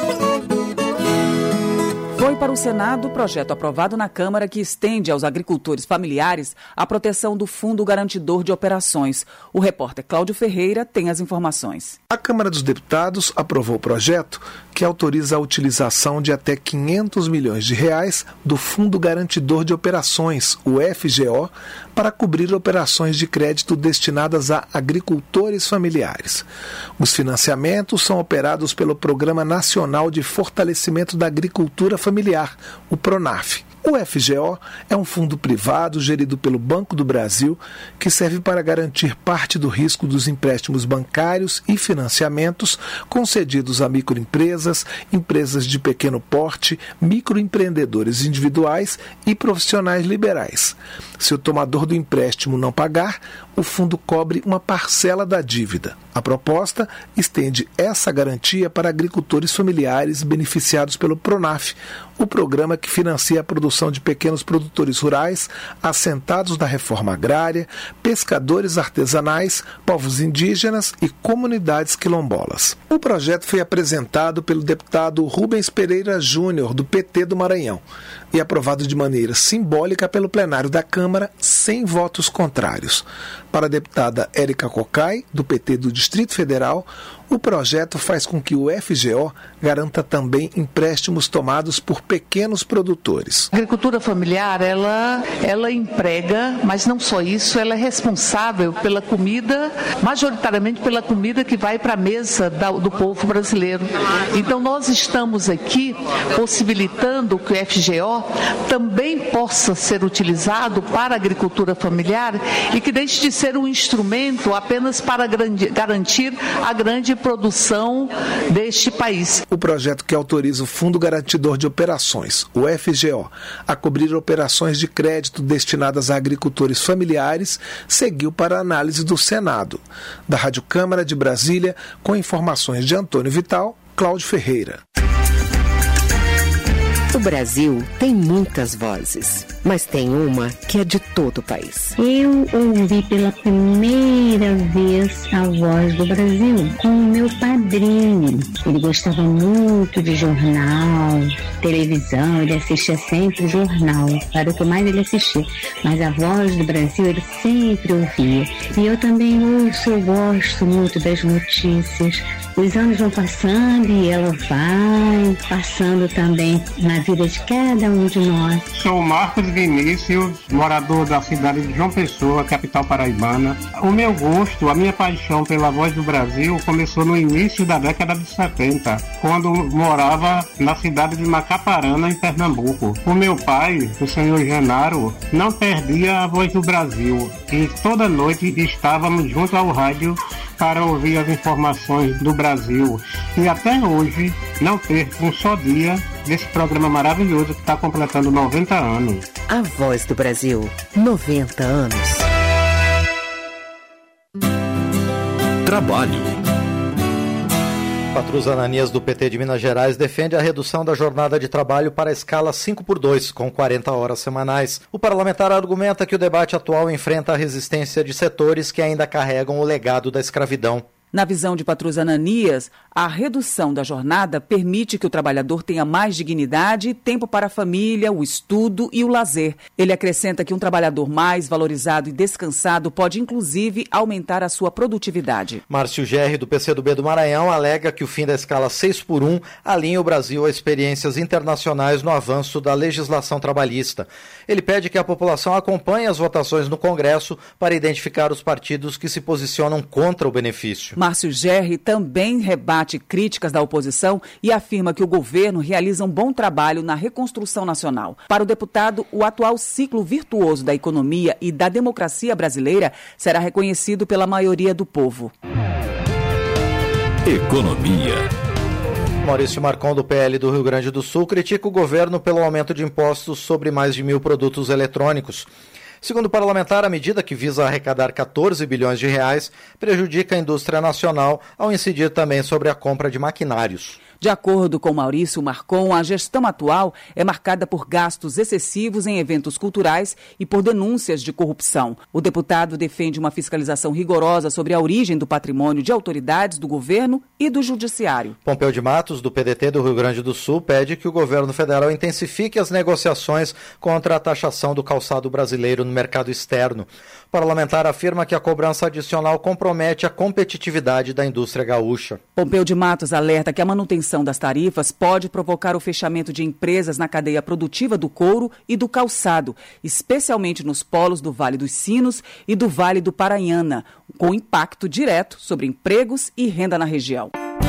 Foi para o Senado o projeto aprovado na Câmara que estende aos agricultores familiares a proteção do Fundo Garantidor de Operações. O repórter Cláudio Ferreira tem as informações. A Câmara dos Deputados aprovou o projeto que autoriza a utilização de até quinhentos milhões de reais do Fundo Garantidor de Operações, o F G O, para cobrir operações de crédito destinadas a agricultores familiares. Os financiamentos são operados pelo Programa Nacional de Fortalecimento da Agricultura Familiar, o PRONAF. O F G O é um fundo privado gerido pelo Banco do Brasil que serve para garantir parte do risco dos empréstimos bancários e financiamentos concedidos a microempresas, empresas de pequeno porte, microempreendedores individuais e profissionais liberais. Se o tomador do empréstimo não pagar, o fundo cobre uma parcela da dívida. A proposta estende essa garantia para agricultores familiares beneficiados pelo PRONAF, o programa que financia a produção produção de pequenos produtores rurais, assentados da reforma agrária, pescadores artesanais, povos indígenas e comunidades quilombolas. O projeto foi apresentado pelo deputado Rubens Pereira Júnior, do P T do Maranhão, e aprovado de maneira simbólica pelo plenário da Câmara, sem votos contrários. Para a deputada Érica Cocai, do P T do Distrito Federal, o projeto faz com que o F G O garanta também empréstimos tomados por pequenos produtores. A agricultura familiar, ela, ela emprega, mas não só isso, ela é responsável pela comida, majoritariamente pela comida que vai para a mesa da, do povo brasileiro. Então nós estamos aqui possibilitando que o F G O também possa ser utilizado para a agricultura familiar e que deixe de ser um instrumento apenas para grande, garantir a grande produção deste país. O projeto que autoriza o Fundo Garantidor de Operações, o F G O, a cobrir operações de crédito destinadas a agricultores familiares, seguiu para análise do Senado. Da Rádio Câmara de Brasília, com informações de Antônio Vital, Cláudio Ferreira. O Brasil tem muitas vozes, mas tem uma que é de todo o país. Eu ouvi pela primeira vez a Voz do Brasil com o meu padrinho. Ele gostava muito de jornal, televisão, ele assistia sempre o jornal, era o que mais ele assistia. Mas a Voz do Brasil ele sempre ouvia. E eu também ouço, eu gosto muito das notícias. Os anos vão passando e ela vai passando também na vida de cada um de nós. Sou Marcos Vinícius, morador da cidade de João Pessoa, capital paraibana. O meu gosto, a minha paixão pela Voz do Brasil começou no início da década de setenta, quando morava na cidade de Macaparana, em Pernambuco. O meu pai, o senhor Genaro, não perdia a Voz do Brasil e toda noite estávamos junto ao rádio para ouvir as informações do Brasil. E até hoje não perco um só dia desse programa maravilhoso que está completando noventa anos. A Voz do Brasil, noventa anos. Trabalho. Patrus Ananias, do P T de Minas Gerais, defende a redução da jornada de trabalho para a escala cinco por dois, com quarenta horas semanais. O parlamentar argumenta que o debate atual enfrenta a resistência de setores que ainda carregam o legado da escravidão. Na visão de Patrus Ananias, a redução da jornada permite que o trabalhador tenha mais dignidade e tempo para a família, o estudo e o lazer. Ele acrescenta que um trabalhador mais valorizado e descansado pode, inclusive, aumentar a sua produtividade. Márcio Gerri, do P C do B do Maranhão, alega que o fim da escala seis por um alinha o Brasil a experiências internacionais no avanço da legislação trabalhista. Ele pede que a população acompanhe as votações no Congresso para identificar os partidos que se posicionam contra o benefício. Márcio Gerri também rebate críticas da oposição e afirma que o governo realiza um bom trabalho na reconstrução nacional. Para o deputado, o atual ciclo virtuoso da economia e da democracia brasileira será reconhecido pela maioria do povo. Economia. Maurício Marcon, do P L do Rio Grande do Sul, critica o governo pelo aumento de impostos sobre mais de mil produtos eletrônicos. Segundo o parlamentar, a medida, que visa arrecadar quatorze bilhões de reais, prejudica a indústria nacional ao incidir também sobre a compra de maquinários. De acordo com Maurício Marcon, a gestão atual é marcada por gastos excessivos em eventos culturais e por denúncias de corrupção. O deputado defende uma fiscalização rigorosa sobre a origem do patrimônio de autoridades do governo e do judiciário. Pompeu de Matos, do P D T do Rio Grande do Sul, pede que o governo federal intensifique as negociações contra a taxação do calçado brasileiro no mercado externo. O parlamentar afirma que a cobrança adicional compromete a competitividade da indústria gaúcha. Pompeu de Matos alerta que a manutenção das tarifas pode provocar o fechamento de empresas na cadeia produtiva do couro e do calçado, especialmente nos polos do Vale dos Sinos e do Vale do Paranhana, com impacto direto sobre empregos e renda na região.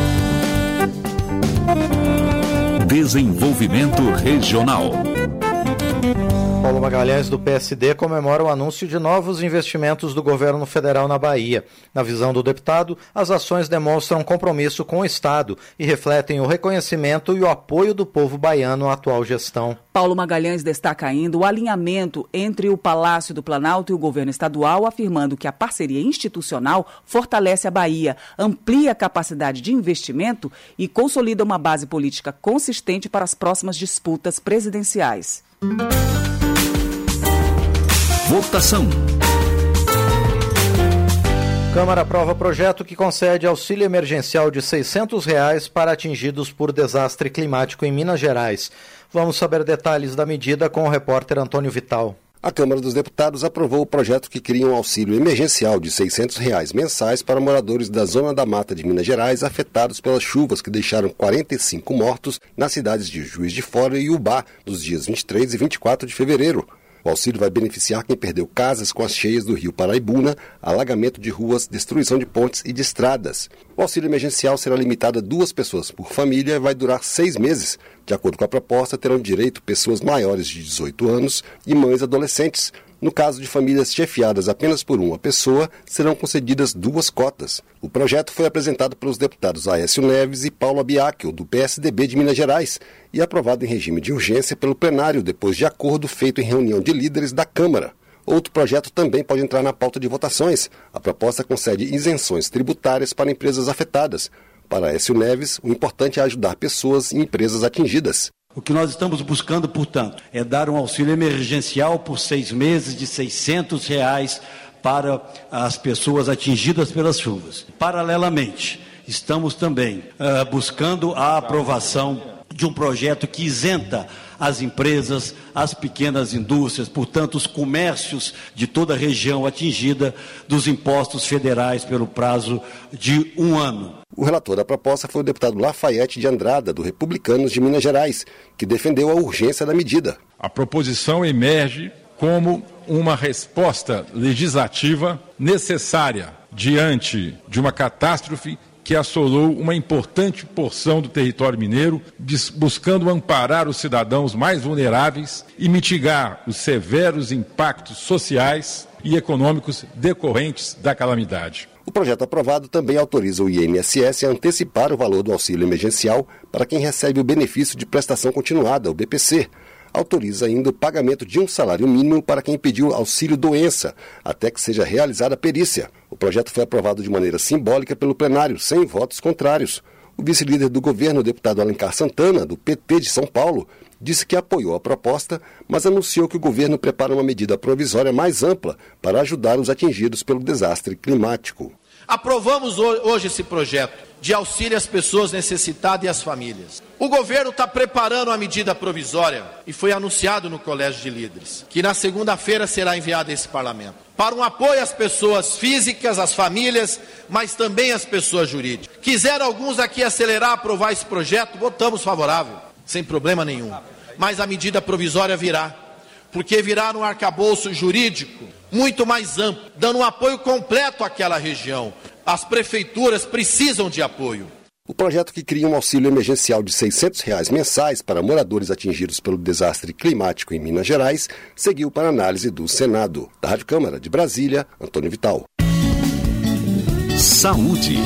Desenvolvimento Regional. Paulo Magalhães, do P S D, comemora o anúncio de novos investimentos do governo federal na Bahia. Na visão do deputado, as ações demonstram compromisso com o Estado e refletem o reconhecimento e o apoio do povo baiano à atual gestão. Paulo Magalhães destaca ainda o alinhamento entre o Palácio do Planalto e o governo estadual, afirmando que a parceria institucional fortalece a Bahia, amplia a capacidade de investimento e consolida uma base política consistente para as próximas disputas presidenciais. Votação. Câmara aprova projeto que concede auxílio emergencial de seiscentos reais para atingidos por desastre climático em Minas Gerais. Vamos saber detalhes da medida com o repórter Antônio Vital. A Câmara dos Deputados aprovou o projeto que cria um auxílio emergencial de seiscentos reais mensais para moradores da Zona da Mata de Minas Gerais afetados pelas chuvas que deixaram quarenta e cinco mortos nas cidades de Juiz de Fora e Ubá, nos dias vinte e três e vinte e quatro de fevereiro. O auxílio vai beneficiar quem perdeu casas com as cheias do rio Paraibuna, alagamento de ruas, destruição de pontes e de estradas. O auxílio emergencial será limitado a duas pessoas por família e vai durar seis meses. De acordo com a proposta, terão direito pessoas maiores de dezoito anos e mães adolescentes. No caso de famílias chefiadas apenas por uma pessoa, serão concedidas duas cotas. O projeto foi apresentado pelos deputados Aécio Neves e Paulo Abiacchio, do P S D B de Minas Gerais, e aprovado em regime de urgência pelo plenário, depois de acordo feito em reunião de líderes da Câmara. Outro projeto também pode entrar na pauta de votações. A proposta concede isenções tributárias para empresas afetadas. Para Aécio Neves, o importante é ajudar pessoas e empresas atingidas. O que nós estamos buscando, portanto, é dar um auxílio emergencial por seis meses de seiscentos reais para as pessoas atingidas pelas chuvas. Paralelamente, estamos também uh, buscando a aprovação de um projeto que isenta as empresas, as pequenas indústrias, portanto, os comércios de toda a região atingida dos impostos federais pelo prazo de um ano. O relator da proposta foi o deputado Lafayette de Andrada, do Republicanos de Minas Gerais, que defendeu a urgência da medida. A proposição emerge como uma resposta legislativa necessária diante de uma catástrofe que assolou uma importante porção do território mineiro, buscando amparar os cidadãos mais vulneráveis e mitigar os severos impactos sociais e econômicos decorrentes da calamidade. O projeto aprovado também autoriza o I N S S a antecipar o valor do auxílio emergencial para quem recebe o benefício de prestação continuada, o B P C. Autoriza ainda o pagamento de um salário mínimo para quem pediu auxílio-doença, até que seja realizada a perícia. O projeto foi aprovado de maneira simbólica pelo plenário, sem votos contrários. O vice-líder do governo, o deputado Alencar Santana, do P T de São Paulo, disse que apoiou a proposta, mas anunciou que o governo prepara uma medida provisória mais ampla para ajudar os atingidos pelo desastre climático. Aprovamos hoje esse projeto de auxílio às pessoas necessitadas e às famílias. O governo está preparando uma medida provisória e foi anunciado no Colégio de Líderes, que na segunda-feira será enviada a esse Parlamento, para um apoio às pessoas físicas, às famílias, mas também às pessoas jurídicas. Quiseram alguns aqui acelerar, aprovar esse projeto, votamos favorável, sem problema nenhum. Mas a medida provisória virá, porque virá num arcabouço jurídico muito mais amplo, dando um apoio completo àquela região. As prefeituras precisam de apoio. O projeto que cria um auxílio emergencial de seiscentos reais mensais para moradores atingidos pelo desastre climático em Minas Gerais seguiu para análise do Senado. Da Rádio Câmara de Brasília, Antônio Vital. Saúde.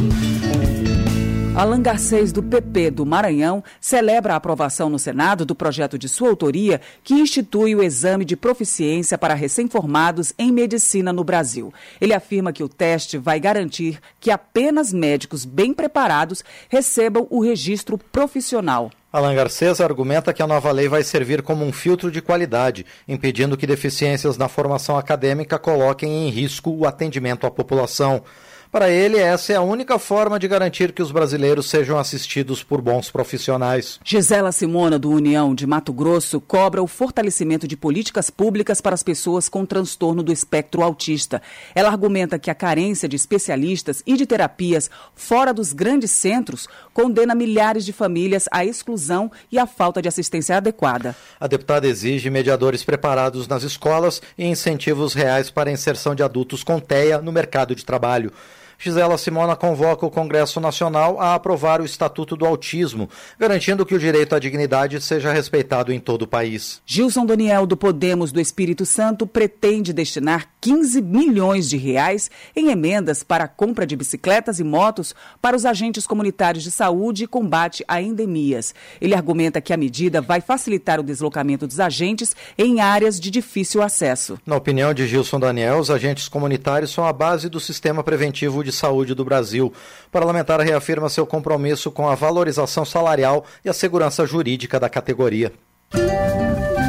Alan Garcês, do P P do Maranhão, celebra a aprovação no Senado do projeto de sua autoria que institui o exame de proficiência para recém-formados em medicina no Brasil. Ele afirma que o teste vai garantir que apenas médicos bem preparados recebam o registro profissional. Alan Garcês argumenta que a nova lei vai servir como um filtro de qualidade, impedindo que deficiências na formação acadêmica coloquem em risco o atendimento à população. Para ele, essa é a única forma de garantir que os brasileiros sejam assistidos por bons profissionais. Gisela Simona, do União de Mato Grosso, cobra o fortalecimento de políticas públicas para as pessoas com transtorno do espectro autista. Ela argumenta que a carência de especialistas e de terapias fora dos grandes centros condena milhares de famílias à exclusão e à falta de assistência adequada. A deputada exige mediadores preparados nas escolas e incentivos reais para a inserção de adultos com T E A no mercado de trabalho. Gisela Simona convoca o Congresso Nacional a aprovar o Estatuto do Autismo, garantindo que o direito à dignidade seja respeitado em todo o país. Gilson Daniel, do Podemos do Espírito Santo, pretende destinar quinze milhões de reais em emendas para a compra de bicicletas e motos para os agentes comunitários de saúde e combate a endemias. Ele argumenta que a medida vai facilitar o deslocamento dos agentes em áreas de difícil acesso. Na opinião de Gilson Daniel, os agentes comunitários são a base do sistema preventivo de saúde do Brasil. O parlamentar reafirma seu compromisso com a valorização salarial e a segurança jurídica da categoria.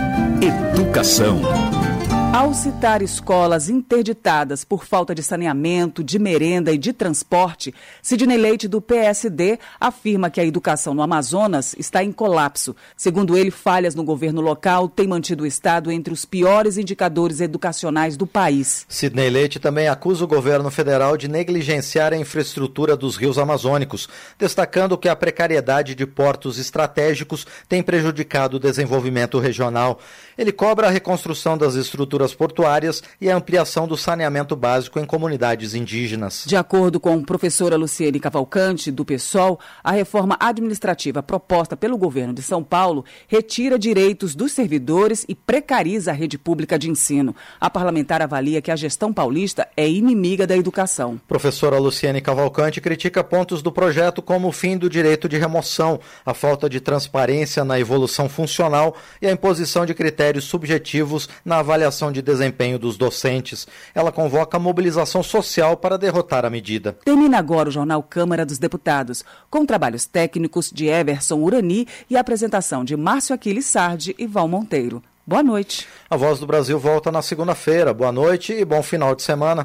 Educação. Ao citar escolas interditadas por falta de saneamento, de merenda e de transporte, Sidney Leite, do P S D, afirma que a educação no Amazonas está em colapso. Segundo ele, falhas no governo local têm mantido o estado entre os piores indicadores educacionais do país. Sidney Leite também acusa o governo federal de negligenciar a infraestrutura dos rios amazônicos, destacando que a precariedade de portos estratégicos tem prejudicado o desenvolvimento regional. Ele cobra a reconstrução das estruturas portuárias e a ampliação do saneamento básico em comunidades indígenas. De acordo com a professora Luciene Cavalcante, do PSOL, a reforma administrativa proposta pelo governo de São Paulo retira direitos dos servidores e precariza a rede pública de ensino. A parlamentar avalia que a gestão paulista é inimiga da educação. Professora Luciene Cavalcante critica pontos do projeto como o fim do direito de remoção, a falta de transparência na evolução funcional e a imposição de critérios subjetivos na avaliação de desempenho dos docentes. Ela convoca a mobilização social para derrotar a medida. Termina agora o Jornal Câmara dos Deputados, com trabalhos técnicos de Everson Urani e a apresentação de Márcio Aquiles Sardi e Val Monteiro. Boa noite. A Voz do Brasil volta na segunda-feira. Boa noite e bom final de semana.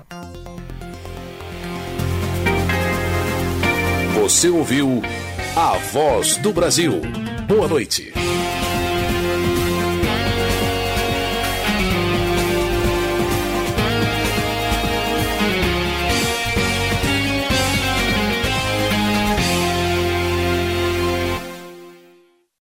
Você ouviu A Voz do Brasil. Boa noite.